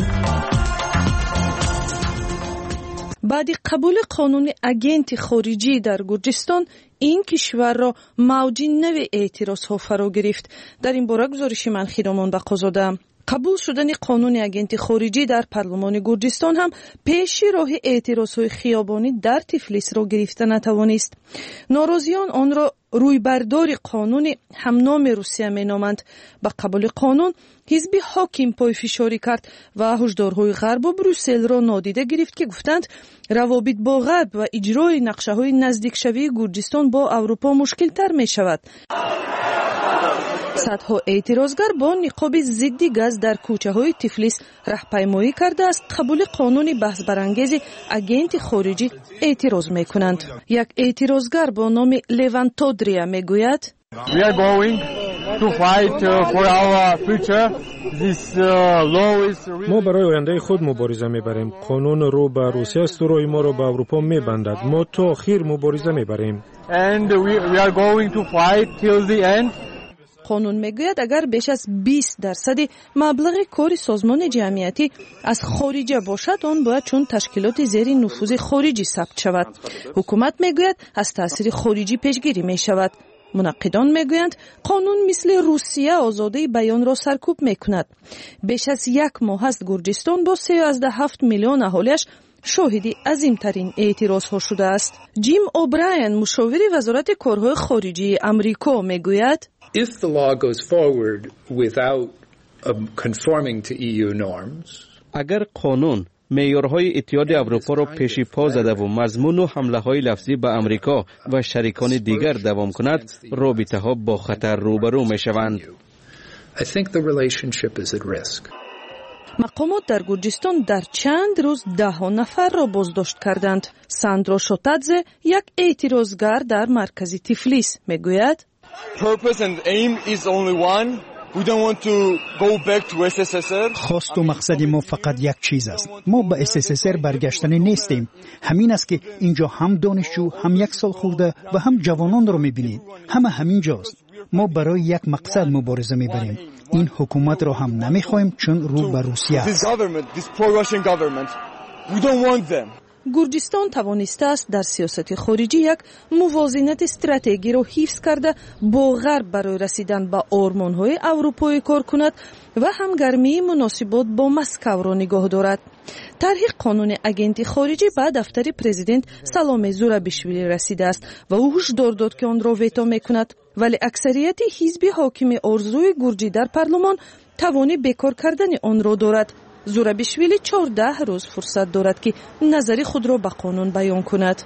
بعد قبول قانون اگنت خارجی در گرجستان، این کشور را موج نو اعتراضها فرا گرفت. در این باره گزارش من خیرامان بقازاده. قبول شدن قانون اگنت خارجی در پارلمان گرجستان هم پیش راه اعتراضهای خیابانی در تفلیس را گرفته نتوانست. ناراضیان آن را روی بردار قانون همنام روسیه می نامند. با قبول قانون حزب حاکم پای فشاری کرد و هشدارهای غرب و بروسل را نادیده گرفت که گفتند روابط با غرب و اجرای نقشه های نزدیک شوی گرجستان با اروپا مشکل تر می شود. صدها اعتراضگر با نقاب ضد گاز در کوچه های تفلیس راهپیمایی کرده است قبول قانون بحث برانگیز اگنت خارجی اعتراض می کنند. یک اعتراضگر با نام لیوان تودریا می گوید We are going to fight for our future. This law is ما برای آینده خود مبارزه میبریم. قانون رو به روسیه است و روی ما رو به اروپا میبندد. ما تا آخر مبارزه میبریم. And we, we are going to fight till the end. قانون میگوید اگر بیش از بیست درصد مبلغ کار سازمان جمعیتی از خارجه باشد آن باید چون تشکیلات زیر نفوذ خارجی ثبت شود. حکومت میگوید از تاثیر خارجی پیشگیری می شود. منقدان میگویند قانون مثل روسیه آزادی بیان را سرکوب میکند. بیش از یک ماه است گرجستان با سیزده و هفت میلیون اهالیش شاهدی عظیمترین اعتراض ها شده است. جیم اوبراین مشاور وزارت کارهای خارجی امریکا میگوید If the law goes forward without um, conforming to E U norms, اگر قانون معیارهای اتحاد اروپا را پیش پا زده و مضمون و حمله های لفظی به امریکا و شریکان دیگر دوام کند، رابطه ها با خطر روبرو می شوند. I think the relationship is at risk. مقامات در گرجستان در چند روز ده ها نفر را بازداشت کردند. ساندرو شوتادزه یک اعتراضگر در مرکز تفلیس میگوید Purpose and aim is only one. We don't want to go back to اس اس اس ار. خواست و مقصد ما فقط یک چیز است. ما به اس اس اس ار برگشتنی نیستیم. همین است که اینجا هم دانشجو، هم یک سال خورده و هم جوانان را می‌بینید. همه همین جاست. ما برای یک مقصد مبارزه می‌بریم. این حکومت را هم نمی‌خوایم چون رو به روسیه است. This government, this pro-Russian government, we don't want them. گرجستان توانسته است در سیاست خارجی یک موازنت استراتژی را حفظ کرده با غرب برای رسیدن به آرمان‌های اروپایی کار کند و همگرمی مناسبات با مسکو را نگاه دارد. طرح قانون اگنتی خارجی به دفتر پرزیدنت سلام زورابیشویلی رسیده است و او هشدار داد که آن را ویتو میکند، ولی اکثریت حزب حاکم آرزوی گرجی در پارلمان توان بیکار کردن آن را دارد. زورابیشویلی چهارده روز فرصت دارد که نظر خود را به قانون بیان کند.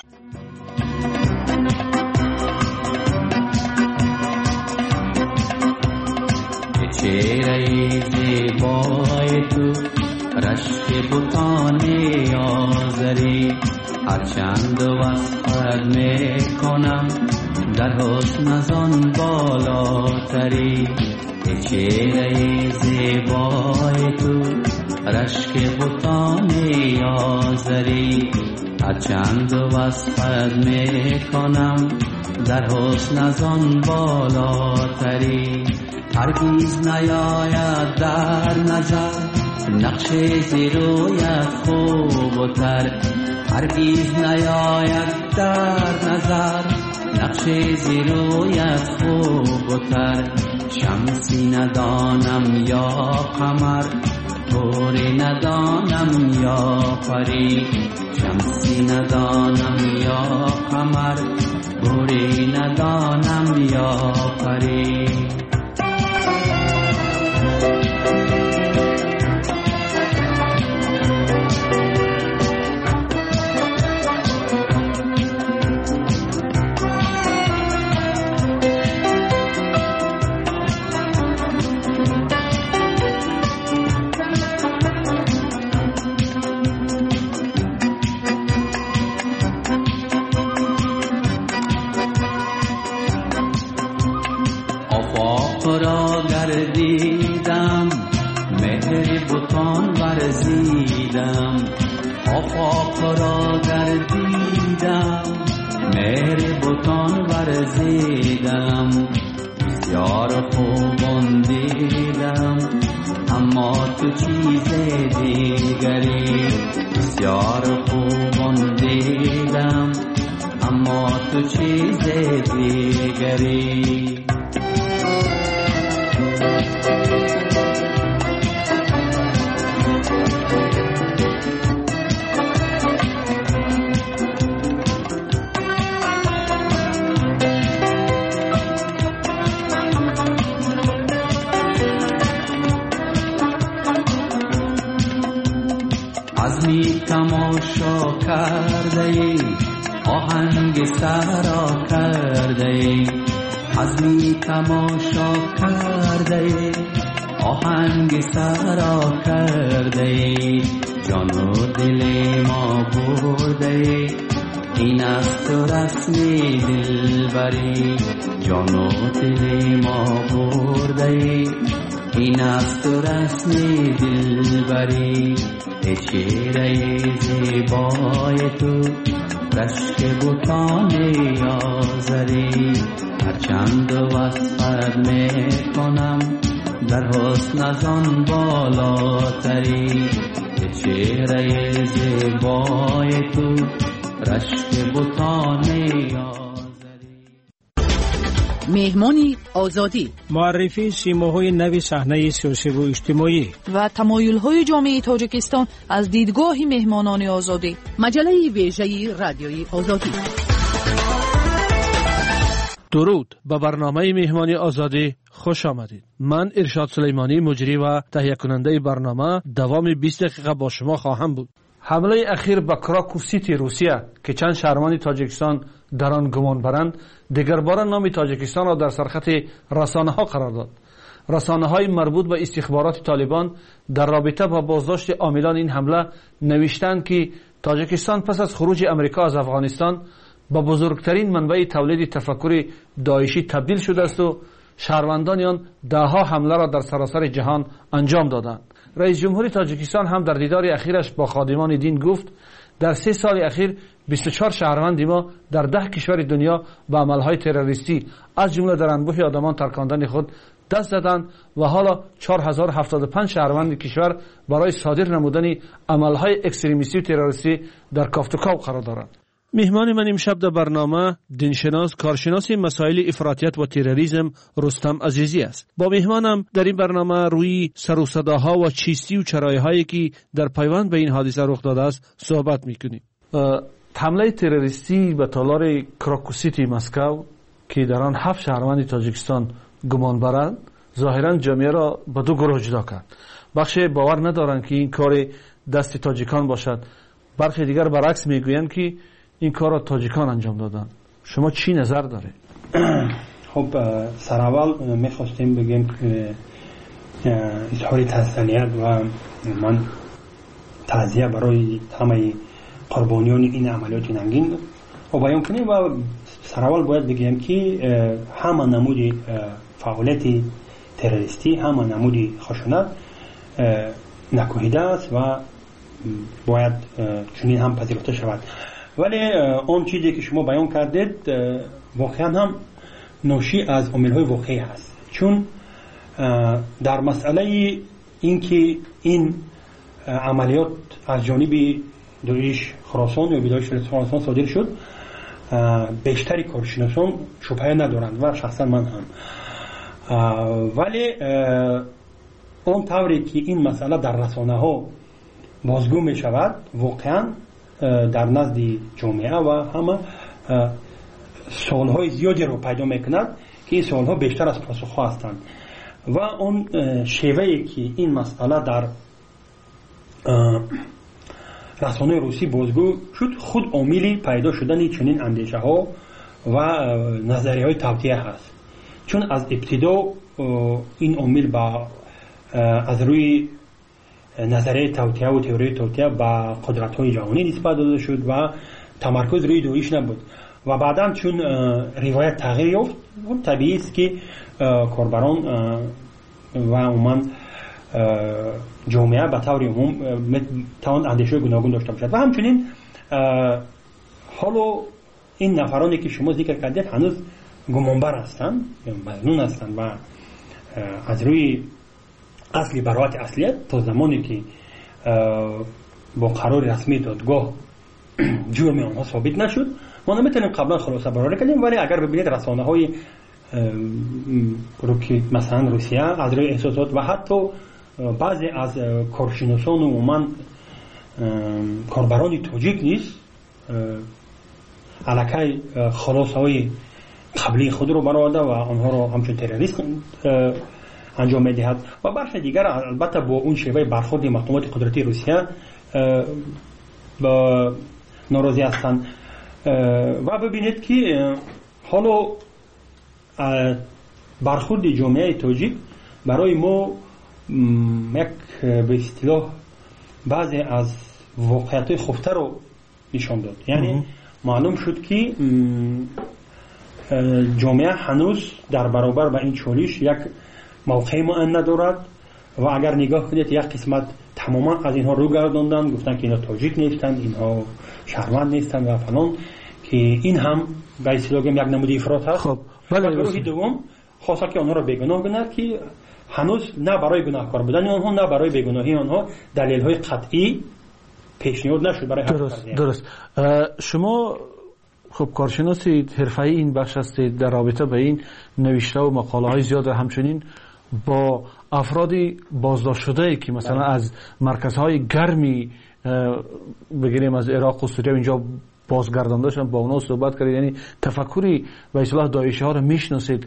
چهره زیبای تو رشک بوتان آزری هرچند وصفت میکنم در حسن از آن بالاتری. چهره زیبای تو رشک بوتان آزری هرچند وصفت میکنم در حسن از آن بالاتری. هرگز نیاید در نظر نقش زیرویت خوبتر، هرگز نیاید در نظر نقش زیرویت خوبتر. شمسی ندانم یا قمر طوری ندانم یا پری، شمسی ندانم یا قمر طوری ندانم یا پری. را گردیدم مهر بوتان ورزیدم، آفاق را گردیدم مهر بوتان ورزیدم. بسیار خوبان دیدم اما تو چیز دیگری، بسیار خوبان دیدم اما تو چیز دیگری. عزمی تماشا کرده ای آهنگ سرا کرده ای، عزمی تماشا کرده ای آهنگ سرا کرده ای. جان و دل ما برده ای این است تو رسمی دلبری، جان و دل ما برده ای این است تو رسمی دلبری. ای چهره زیبای تو رشک بوتان آزری هرچند وصفت میکنم در حسن از آن بالاتری. ای چهره زیبای تو رشک بوتان آزری. مهمانی آزادی، معرفی سیماهای نو صحنه سیاسی و اجتماعی و تمایل‌های جامعه تاجیکستان از دیدگاه مهمانان آزادی. مجله ویژه رادیوی آزادی. درود، به برنامه مهمانی آزادی خوش آمدید. من ارشاد سلیمانی مجری و تهیه کننده برنامه دوام بیست دقیقه با شما خواهم بود. حمله اخیر به کراکو سیتی روسیه که چند شهروند تاجیکستان در آن گمان برند دیگر بار نام تاجیکستان را در سرخط رسانه ها قرار داد. رسانه های مربوط به استخبارات طالبان در رابطه با بازداشت عاملان این حمله نوشتند که تاجیکستان پس از خروج امریکا از افغانستان به بزرگترین منبع تولید تفکر داعشی تبدیل شده است و شهروندان آن دهها حمله را در سراسر جهان انجام دادند. رئیس جمهور تاجیکستان هم در دیدار اخیرش با خادمان دین گفت در سه سال اخیر بیست و چهار شهروند ما در ده کشور دنیا به عملهای تروریستی از جمله در انبوه آدمان ترکاندن خود دست زدند و حالا چهار هزار و هفتاد و پنج شهروند کشور برای صادر نمودن عملهای اکستریمیستی و تروریستی در کافتوکاو قرار دارند. مهمان من امشب در برنامه دینشناس کارشناس مسائل افراطیت و تروریسم رستم عزیزی است. با مهمانم در این برنامه روی سر و صداها و چیستی و چرایهایی که در پیوند به این حادثه رخ داده است صحبت میکنیم. حمله تروریستی به تالار کراکوسیتی مسکو که در آن هفت شهروند تاجیکستان گمان برند ظاهرا جامعه را به دو گروه جدا کرد. بخش باور ندارند که این کار دست تاجیکان باشد، برخی دیگر برعکس میگویند که این کار را تاجیکان انجام دادند. شما چی نظر دارید؟ خب سر اول میخواستیم بگیم که اظهار تسلیت و من تعزیه برای همه قربانیان این عملیات ننگین و بیان کنیم و سر اول باید بگیم که همه نمود فعالیت تروریستی، همه نمود خشونت نکوهیده است و باید چنین هم پذیرفته شود. ولی اون چیزی که شما بیان کردید واقعا هم ناشی از عامل‌های واقعی هست، چون در مسئله اینکه این عملیات از جانب داعش خراسان یا داعش خراسان صادر شد بیشتری کارشناسان شبهه ندارند و شخصا من هم، ولی اون طوری که این مسئله در رسانه ها بازگو می شود واقعا در نزد جامعه و همه سوالهای زیادی رو پیدا می کند که این سوالها بیشتر از پاسخ هستند و اون شیوهی که این مسئله در رسانه روسی بازگو شد خود عاملی پیدا شدن چنین اندیشه ها و نظریه های توطئه هست، چون از ابتدا این عامل با از روی نظریه توطئه و تئوری توطئه با قدرت های جهانی نسبت داده شد و تمرکز روی داعش نبود و بعدا چون روایت تغییر یافت طبیعی است که کاربران و عموما جامعه به طور عموم توان اندیشه گوناگون داشته باشد و همچنین حالا این نفرانی که شما ذکر کردید هنوز گمانبر هستند یا مظنون هستند و از روی اصلی براءت اصلیت تا زمانی که با قرار رسمی دادگاه جرم آنها ثابت نشد ما نمیتونیم قبلا خلاصه برآوری کنیم، ولی اگر ببینید رسانه های رو که مثلا روسیه از روی احساسات و حتی بعضی از کارشناسان و عموما کاربران تاجیک نیست علاقه خلاصه های قبلی خود رو برآورده و آنها رو همچون تروریست انجام میدهد و برخی دیگر البته با اون شیوه برخورد مقامات قدرتی روسیه با ناراضی هستند و ببینید که حالا برخورد جامعه تاجیک برای ما یک به اصطلاح بعضی از واقعیت خفته رو نشان داد، یعنی معلوم شد که جامعه هنوز در برابر با این چالش یک موقع معین ندارد و اگر نگاه کنید یک قسمت تماما از اینها رو گرداندن، گفتن که اینا تاجیک نیستند، اینها شهروند نیستند و فلان، که این هم به اصطلاح یک نمود افراط هست. خب و گروه دوم خواسته که آنها را بیگناه بگند که هنوز نه برای گناهکار بودن آنها نه برای بیگناهی آنها دلیل‌های قطعی پیشنهاد نشد برای درست درست شما خب کارشناس حرفه‌ای این بخش هستید، در رابطه به این نوشته و مقاله‌های زیاد و همچنین با افرادی بازداشت شده که مثلا از مرکزهای گرمی بگیریم از عراق و سوریه اینجا بازگردانده شدن با اونا صحبت کردید، یعنی تفکری به اصطلاح داعشی ها رو میشناسید.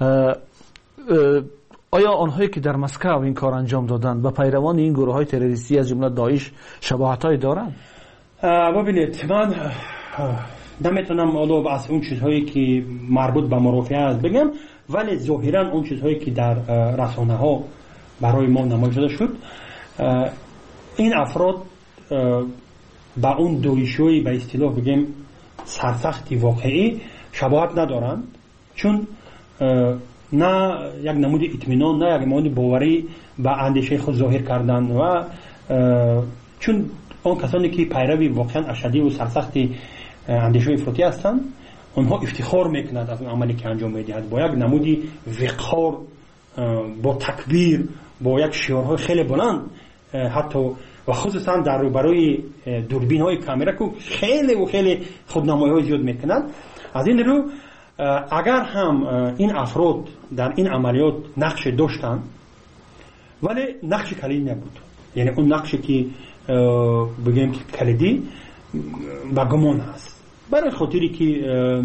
آیا آنهایی که در مسکو این کار انجام دادن و پیروان این گروه های تروریستی از جمله داعش شباهت‌هایی دارند؟ ببینید من نمیتونم حالا از اون چیزهایی که مربوط به مرافعه است بگم، ولی ظاهرا اون چیزهایی که در رسانه ها برای ما نمایش داده شد این افراد با اون داعشی به اصطلاح بگیم سرسختی واقعی شباهت ندارند، چون نه یک نمود اطمینان نه یک نمود باوری به اندیشه خود ظاهر کردن و چون اون کسانی که پیروی واقعا اشدی و سرسختی اندیشه افراطی هستند اونها افتخار میکنند از اون عملی که انجام میدهند، با یک نمودی وقار با تکبیر با یک شعارهای خیلی بلند حتی و خصوصا در روبروی دوربین های کامera که خیلی و خیلی خودنمایی های زیاد میکنند. از این رو اگر هم این افراد در این عملیات نقش داشتن ولی نقش کلیدی نبود، یعنی اون نقشی که بگیم که کلیدی با گمان هست، برای خاطری که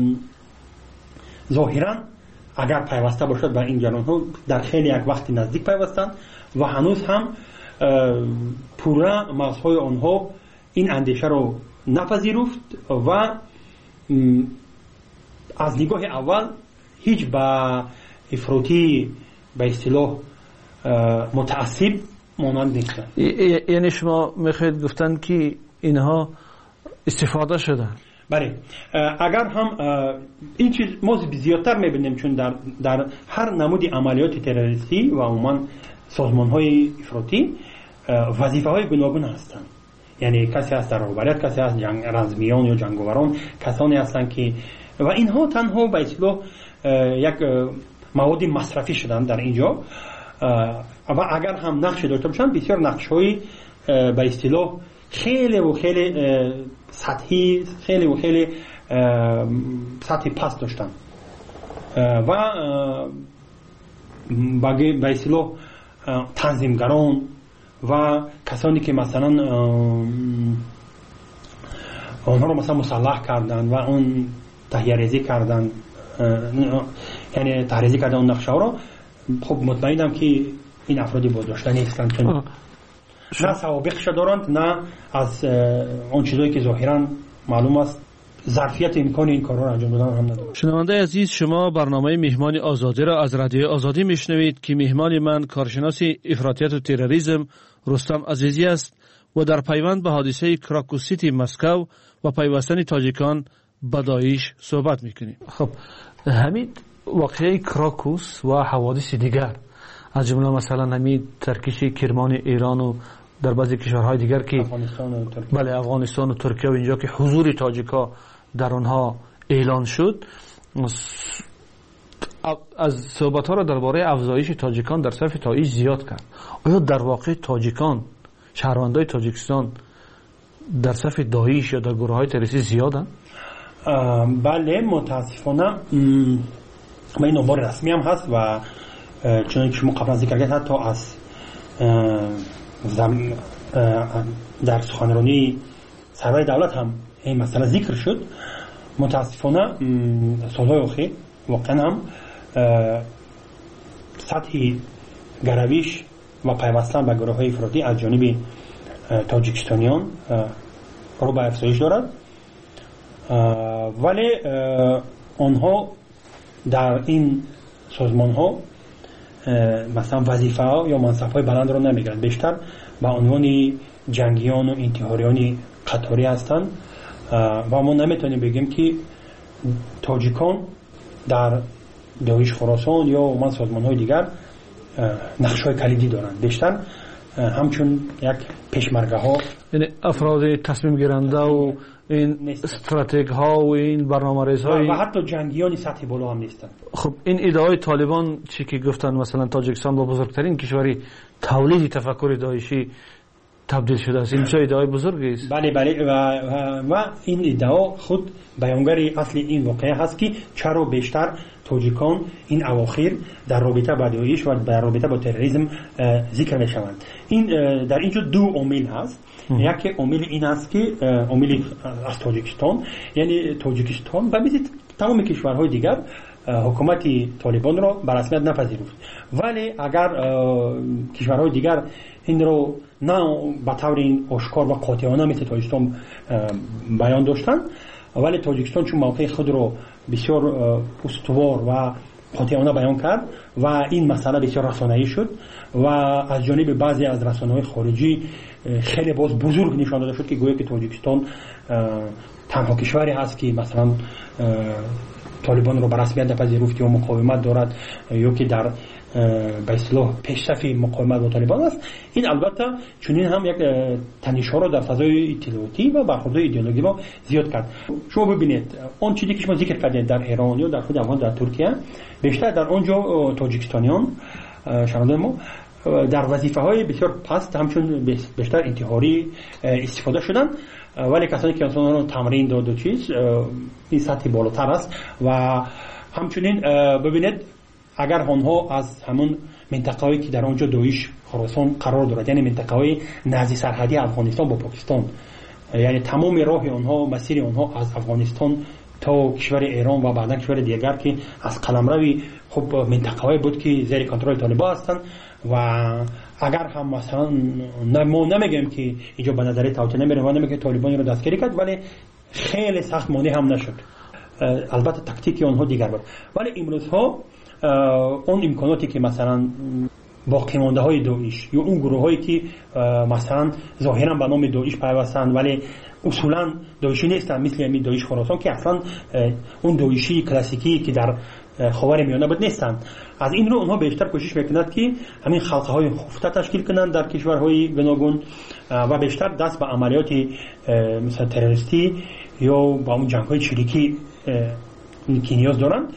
ظاهرا اگر پیوسته باشد به این جریان ها در خیلی یک وقت نزدیک پیوستن و هنوز هم پورا مغزهای آنها این اندیشه رو نپذیرفت و از نگاه اول هیچ با افراطی به اصطلاح متعصب مانند نیستن. یعنی شما میخواید گفتن که اینها استفاده شدن؟ بله، اگر هم این چیز ما زیادتر میبینیم چون در, در هر نمود عملیات تروریستی و عموما سازمان های افراطی وظیفه های گوناگون هستند. یعنی کسی هست در رهبریت، کسی هست جنگ رزمیان یا جنگاوران، کسانی هستند که و اینها تنها به اصطلاح یک مواد مصرفی شدن در اینجا و اگر هم نقش داشته باشند بسیار نقش های به اصطلاح خیلی و خیلی سطحی، خیلی و خیلی سطحی پست داشتن و به اصطلاح تنظیمگران و کسانی که مثلا آنها رو مثلا مسلح کردن و اون تهیه‌ریزی کردن، یعنی تهیه‌ریزی کردن اون نقشه ها رو، خب مطمئنم که این افرادی بازداشته نیستند چون نه سوابقش دارند نه از اون چیزایی که ظاهرا معلوم است ظرفیت امکان این کارا رو انجام دادن هم ندارند. شنونده عزیز، شما برنامه مهمان آزادی را از رادیو آزادی میشنوید که مهمان من کارشناس افراطیت و تروریسم رستم عزیزی است و در پیوند به حادثه کراکوس سیتی مسکو و پیوستن تاجیکان به داعش صحبت میکنیم. خب همین واقعه کراکوس و حوادث دیگر از جمله مثلا همین ترکیش کرمان ایران و در بعضی کشورهای دیگر که افغانستان و ترکیه، بله افغانستان و ترکیه و اینجا که حضور تاجیکا در آنها اعلان شد، از صحبت ها را درباره افزایش تاجیکان در صف داعش زیاد کرد. آیا در واقع تاجیکان، شهروندای تاجیکستان در صف داعش یا در گروه های تروریستی زیادن؟ بله، متاسفانه ما این نمبر رسمی هم هست و چون شما قبلا ذکر کردید حتی از در سخنرانی سرور دولت هم این مسئله ذکر شد. متاسفانه سالهای اخیر واقعا هم سطح گرویش و پیوستن به گروه های افراطی از جانب تاجیکستانیان رو به افزایش دارد، ولی آنها در این سازمان ها مثلا وظیفه ها یا منصب های بلند رو نمیگیرند، بیشتر به عنوان جنگیان و انتحاریان قطاری هستند و ما نمیتونیم بگیم که تاجیکان در داعش خراسان یا من سازمان های دیگر نقش های کلیدی دارند، بیشتر همچون یک پشمرگه ها، یعنی افراد تصمیم گیرنده و این استراتژی ها و این برنامه‌ریزی های و حتی جنگیان سطح بالا هم نیستند. خب این ادعای طالبان چی که گفتن مثلا تاجیکستان با بزرگترین کشوری تولید تفکر داعشی تبدیل شده است، این چه ادعای بزرگی است؟ بله بله و, و, و این ادعا خود بیانگر اصل این واقعه هست که چرا بیشتر تاجیکان این اواخر در رابطه با داعش و در رابطه با تروریسم ذکر میشوند. این در اینجا دو عامل هست. یکی عامل این است که عامل از تاجیکستان، یعنی تاجیکستان و مثل تمام کشورهای دیگر حکومت طالبان را به رسمیت نپذیرفت، ولی اگر کشورهای دیگر این رو نه به طور آشکار و قاطعانه مثل تاجیکستان بیان داشتن، ولی تاجیکستان چون موقع خود رو بسیار استوار و قاطعانه بیان کرد و این مسئله بسیار رسانه‌ای شد و از جانب بعضی از رسانه‌های خارجی خیلی باز بزرگ نشان داده شد که گویا که تاجیکستان تنها کشوری هست که مثلا طالبان رو به رسمیت نپذیرفت یا مقاومت دارد یا که در به اصطلاح پیشرفت مقاومت با طالبان است. این البته چنین هم یک تنش‌ها رو در فضای اطلاعاتی و برخوردهای ایدئولوژی ما زیاد کرد. شما ببینید اون چیزی که شما ذکر کردید در ایران یا در خود افغان در ترکیه، بیشتر در اونجا تاجیکستانیان شنونده ما در وظیفه های بسیار پست همچون بیشتر انتحاری استفاده شدن، ولی کسانی که اصلا رو تمرین داد و چیز این سطح بالاتر است. و همچنین ببینید اگر آنها از همون منطقه هایی که در آنجا دویش خراسان قرار دارد، یعنی منطقه های نزدیک سرحدی افغانستان با پاکستان، یعنی تمام راه آنها، مسیر آنها از افغانستان تا کشور ایران و بعدا کشور دیگر که از قلمروی خب منطقه های بود که زیر کنترل طالبان هستند. و اگر هم مثلا ما نمیگیم که اینجا به نظر توطئه نمیره و نمیگه طالبان رو دستگیری کرد، ولی خیلی سخت مانع هم نشد. البته تاکتیک آنها دیگر بود، ولی امروز ها اون امکاناتی که مثلا باقی مانده های داعش یا اون گروه هایی که مثلا ظاهرا به نام داعش پیوستند ولی اصولا داعشی نیستن، مثل همین داعش خراسان که اصلا اون داعشی کلاسیکی که در خاور میانه بود نیستند، از این رو اونها بیشتر کوشش میکنند که همین خلقه های خفته تشکیل کنند در کشورهای گوناگون و بیشتر دست به عملیات مثلا تروریستی یا با اون جنگ های چریکی که نیاز دارند.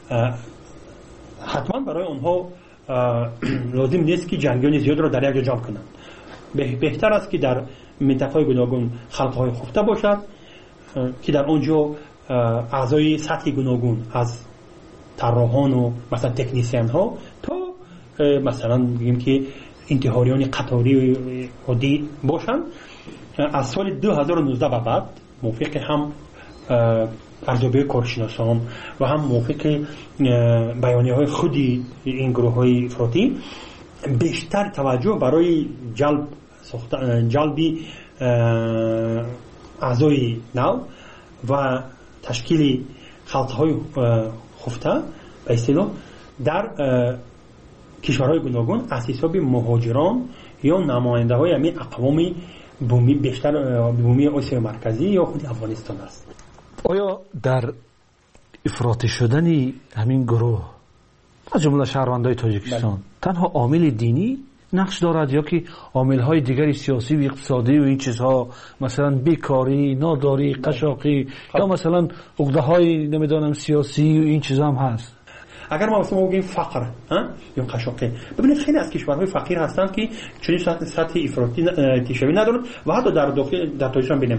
حتما برای اونها لازم نیست که جنگیان زیاد را در یک جا جمع کنند. بهتر است که در منطقه‌های گوناگون خلق‌های خفته باشد که در آنجا اعضای سطح گوناگون از طراحان و مثلا تکنیسیان ها تا مثلا بگیم که انتحاریان قطاری عادی باشند. از سال دو هزار و نوزده به بعد موافق هم ارزیابی کارشناسان و هم موافق بیانیه های خودی این گروه های افراطی بیشتر توجه برای جلب جلبی اعضای نو و تشکیل خلقه های خفته به اصطلاح در کشورهای گوناگون از حساب مهاجران یا نماینده های همین اقوام بومی بیشتر بومی آسیا مرکزی یا خود افغانستان است. آیا در افراطی شدن همین گروه از جمله شهروندان تاجیکستان تنها عامل دینی نقش دارد یا که عامل‌های دیگری سیاسی و اقتصادی و این چیزها، مثلا بیکاری، ناداری، قشاقی یا مثلا عقده‌های نمیدونم سیاسی و این چیزها هم هست؟ اگر ما مثلا بگیم فقر یا قشاقی، ببینید خیلی از کشورهای فقیر هستند که چنین سطح افراطی پیشروی ندارند و حتی در داخل در تاجیکستان ببینیم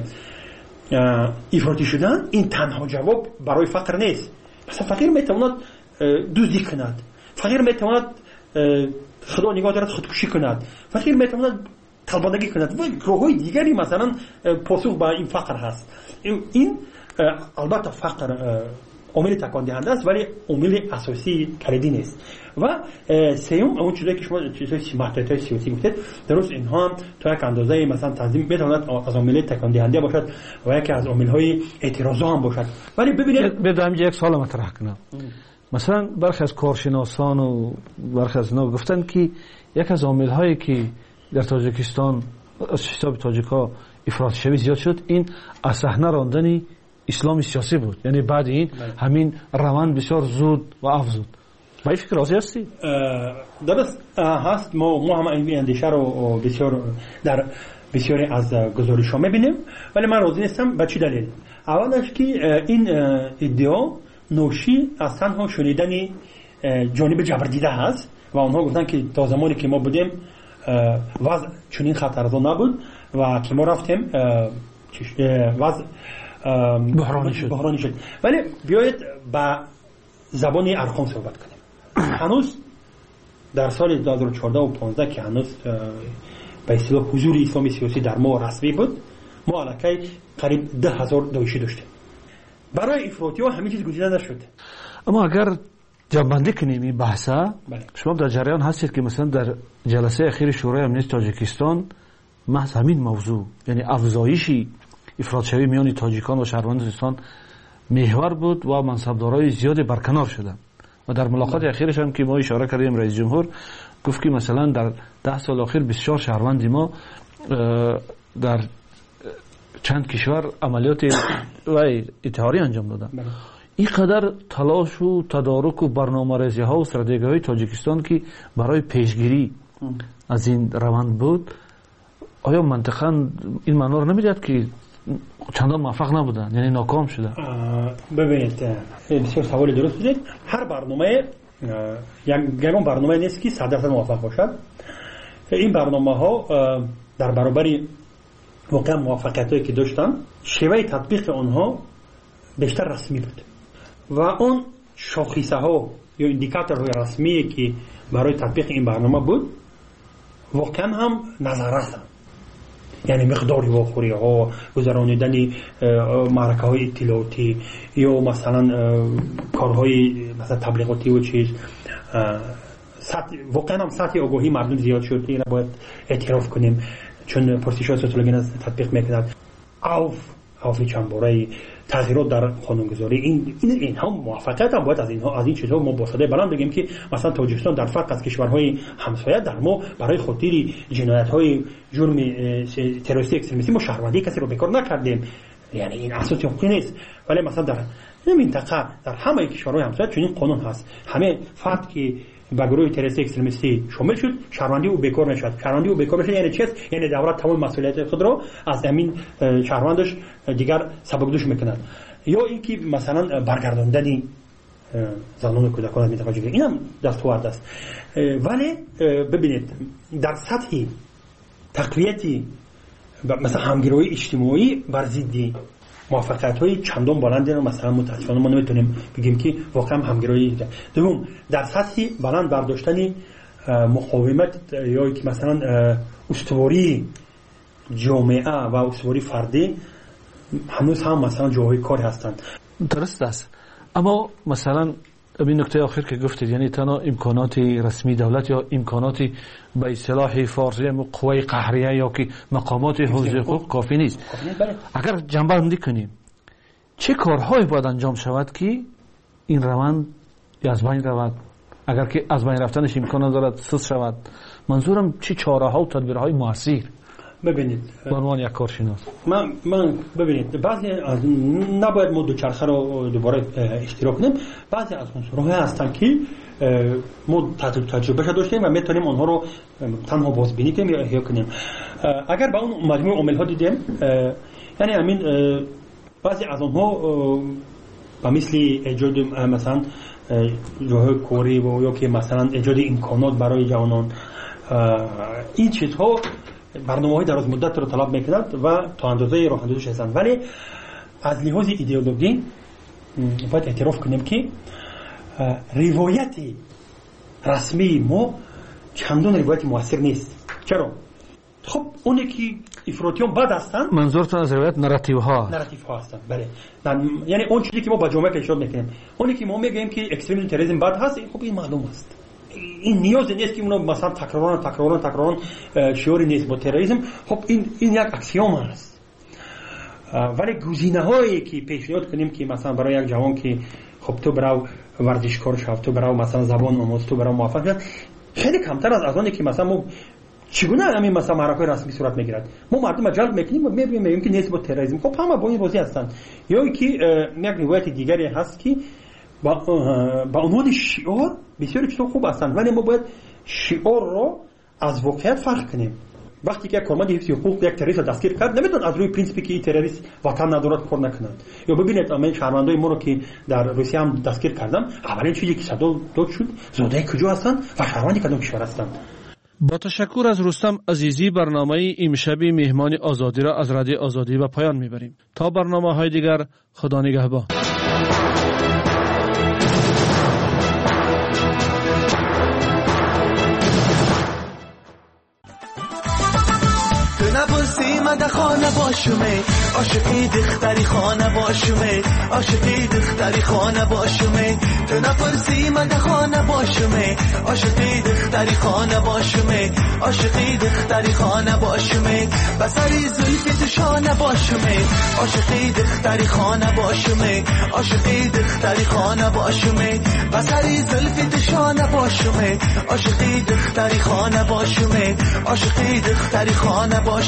افراطی شدن این تنها جواب برای فقر نیست. مثلا فقیر میتواند دزدی کند، فقیر میتواند خدا نگاه دارد خودکشی کند، فقیر میتواند طلبانگی کند و گروه‌های دیگری مثلا پاسخ به این فقر هست. این البته فقر عامل تکان دهنده است ولی عامل اساسی کلیدی نیست. و سوم اون چیزی که شما چیزای محدودیت‌های سیاسی گفتید، درست اینها هم تا یک اندازه مثلا تنظیم میتواند از عامل تکان دهنده باشد و یکی از عامل‌های اعتراض هم باشد. ولی ببینید بدم یک سوال مطرح کنم. مثلا برخی از کارشناسان و برخی از اینا گفتن که یک از عامل‌هایی که در تاجیکستان از حساب تاجیک‌ها افراطی شوی زیاد شد این از صحنه راندن اسلام سیاسی بود، یعنی بعد این همین روند بسیار زود و افزود. با این فکر راضی هستی؟ درست هست. ما ما هم این اندیشه رو بسیار در بسیاری از گزارش‌ها می‌بینیم، ولی من راضی نیستم. به چه دلیل؟ اولش که این ادعا نوشی از تنها شنیدن جانب جبردیده هست و آنها گفتن که تا زمانی که ما بودیم وضع چنین خطرناک نبود و که ما رفتیم وضع بحرانی شد. بحرانی شد. ولی بیایید با زبان ارقام صحبت کنیم. هنوز در سال دو هزار و چهارده و پانزده که هنوز به اصطلاح حضور اسلامی سیاسی در ما رسمی بود، ما علاقه قریب ده هزار داعشی داشتیم. برای افراطی ها همه چیز گزیده نشد. اما اگر جنبندی کنیم این بحثا، شما در جریان هستید که مثلا در جلسه اخیر شورای امنیت تاجیکستان محض همین موضوع، یعنی افزایشی افراط شوی میان تاجیکان و شهروندان تاجیکستان محور بود و منصبدارای زیادی برکنار شدند. و در ملاقات اخیرش هم که ما اشاره کردیم رئیس جمهور گفت که مثلا در ده سال اخیر بسیار شهروندی ما در چند کشور عملیات و انتحاری انجام دادن. این قدر تلاش و تدارک و برنامه‌ریزی ها و استراتژی های تاجیکستان که برای پیشگیری از این روند بود، آیا منطقاً این معنا رو نمیداد که چندان موفق نبودن، یعنی ناکام شدن؟ ببینید بسیار سوال درست بودید. هر برنامه یک یگان برنامه نیست که صد درصد موفق باشد. این برنامه ها در برابر واقعا موفقیت هایی که داشتن شیوه تطبیق آنها بیشتر رسمی بود و اون شاخصه ها یا ایندیکاتورهای رسمی که برای تطبیق این برنامه بود واقعا هم نظر رسند. یعنی مقداری واخوری ها، گذرانیدن معرکه های اطلاعاتی یا مثلا کارهای مثلا تبلیغاتی و چیز، واقعا هم سطح آگاهی مردم زیاد شد. این باید اعتراف کنیم چون پرسش های سوسیولوژی تطبیق میکند. اوف اوف چند باره تغییرات در قانونگذاری، این این اینها موفقیت هم باید از اینها از این چیزها ما با صدای بلند بگیم که مثلا تاجیکستان در فرق از کشورهای همسایه در ما برای خودگیری جنایت‌های جرم تروریستی اکستریمیستی ما شهروندی کسی رو بیکار نکردیم. یعنی این اساسی حقوقی نیست، ولی مثلا در این منطقه در همه کشورهای همسایه چنین قانون هست. همه فرد که با گروه تروریستی اکستریمیستی شامل شد شهروندی او بیکار نشد. شهروندی او بیکار نشد یعنی چی است؟ یعنی دولت تمام مسئولیت خود را از همین شهروندش دیگر سبکدوش میکند. یا اینکه مثلا برگرداندن زنان و کودکان از منطقه جنوبی، این هم دستاورد است. ولی ببینید در سطح تقویت مثلا همگرایی اجتماعی بر ضد موفقیت های چندان بلندی رو مثلا متاسفانه ما نمیتونیم بگیم که واقعا همگرایی ده. دوم در سطح بلند برداشتن مقاومت یا که مثلا استواری جامعه و استواری فردی هنوز هم مثلا جاهای کار هستند. درست است، اما مثلا این نکته آخر که گفتید یعنی تنها امکانات رسمی دولت یا امکانات به اصطلاح فارسی قوه قهریه یا که مقامات حفظ حقوق کافی نیست. اگر جنبه بندی کنیم چه کارهایی باید انجام شود که این روند از بین رود؟ اگر که از بین رفتنش امکان دارد سوس شود، منظورم چه چاره ها و تدبیرهای موثر؟ ببینید به عنوان یک کارشناس من من ببینید بعضی از نباید ما دوچرخه رو دوباره اشتراک کنیم. بعضی از عنصرها هستن که ما تجربه داشتیم و میتونیم اونها رو تنها بازبینی کنیم یا احیا کنیم. اگر با اون مجموعه عامل ها دیدیم یعنی همین بعضی از اونها با مثل ایجاد مثلا جاهای کاری و یا که مثلا ایجاد امکانات برای جوانان، این چیزها برنامه‌های دراز مدت رو طلب می‌کند و تا اندازه راه اندازش هستند. ولی از لحاظ ایدئولوژی باید اعتراف کنیم که روایت رسمی ما چندان روایت موثر نیست. چرا؟ خب اونی که افراطیان بد هستند، منظورتون از روایت نراتیو ها نراتیو ها هستند. بله، یعنی اون چیزی که ما با جامعه پیشنهاد می‌کنیم، اونی که ما میگیم که اکستریمیسم تروریسم بد هست، خب این معلوم است. این نیاز نیست که اونو مثلا تکراران تکراران تکراران شعاری نیست با تروریسم. خب این این یک اکسیوم است. ولی گزینه‌هایی که پیشنهاد کنیم که مثلا برای یک جوان که خب تو برو ورزشکار شو، تو برو مثلا زبان آموز، تو برو موفق شو، خیلی کمتر از آنی که مثلا ما چگونه همین مثلا معرکه رسمی صورت میگیرد. ما مردم جلب میکنیم و میبینیم میگیم که نیست با تروریسم. خب همه با این راضی هستند. یا اینکه یک روایت دیگری هست که با با عنوان شعار بسیار چیزا خوب هستند، ولی ما باید شعار رو از واقعیت فرق کنیم. وقتی که کارمند حفظ حقوق یک تروریست دستگیر کرد، نمیتونه از روی پرینسیپی که این تروریست وطن ندارد کار نکنند. یا ببینید من شهروندای ما رو که در روسیه هم دستگیر کردم، اولین چیزی که صدا داد شد زاده کجا هستند و شهروندی کدام کشور هستند. با تشکر از رستم عزیزی برنامه امشب مهمان آزادی را از رادیو آزادی به پایان میبریم. تا برنامه‌های دیگر خدا نگهبان. نبوسی مده خانه باشمه عاشقی دختری خانه باشمه عاشقی دختری خانه باشمه تو نپرسی مده خانه باشمه عاشقی دختری خانه باشمه عاشقی دختری خانه باشمه بسری زلفت شانه باشمه عاشقی دختری خانه باشمه عاشقی دختری خانه باشمه بسری زلفت شانه باشمه عاشقی دختری خانه باشمه عاشقی دختری خانه باشمه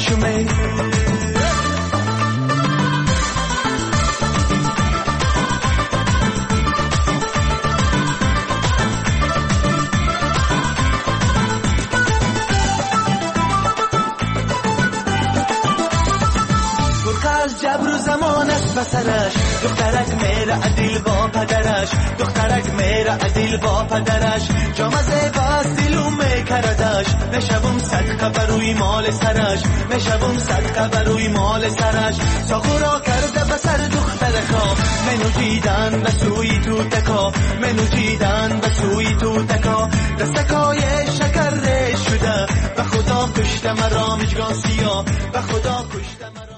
صدقه از جبر و زمان است بسرش دخترک میره عدیل با پدرش دخترک میره عدیل با پدرش جامزه باز دیلو میکردش نشبم صدقه بروی مال سرش نشبم صدقه بروی مال سرش ساخورا کرده بسر دخترکا منو جیدن بسوی تو تکا منو جیدن بسوی تو تکا دستکای شکر ریش شده و خدا کشته مرا مجگان سیا و خدا کشته مرا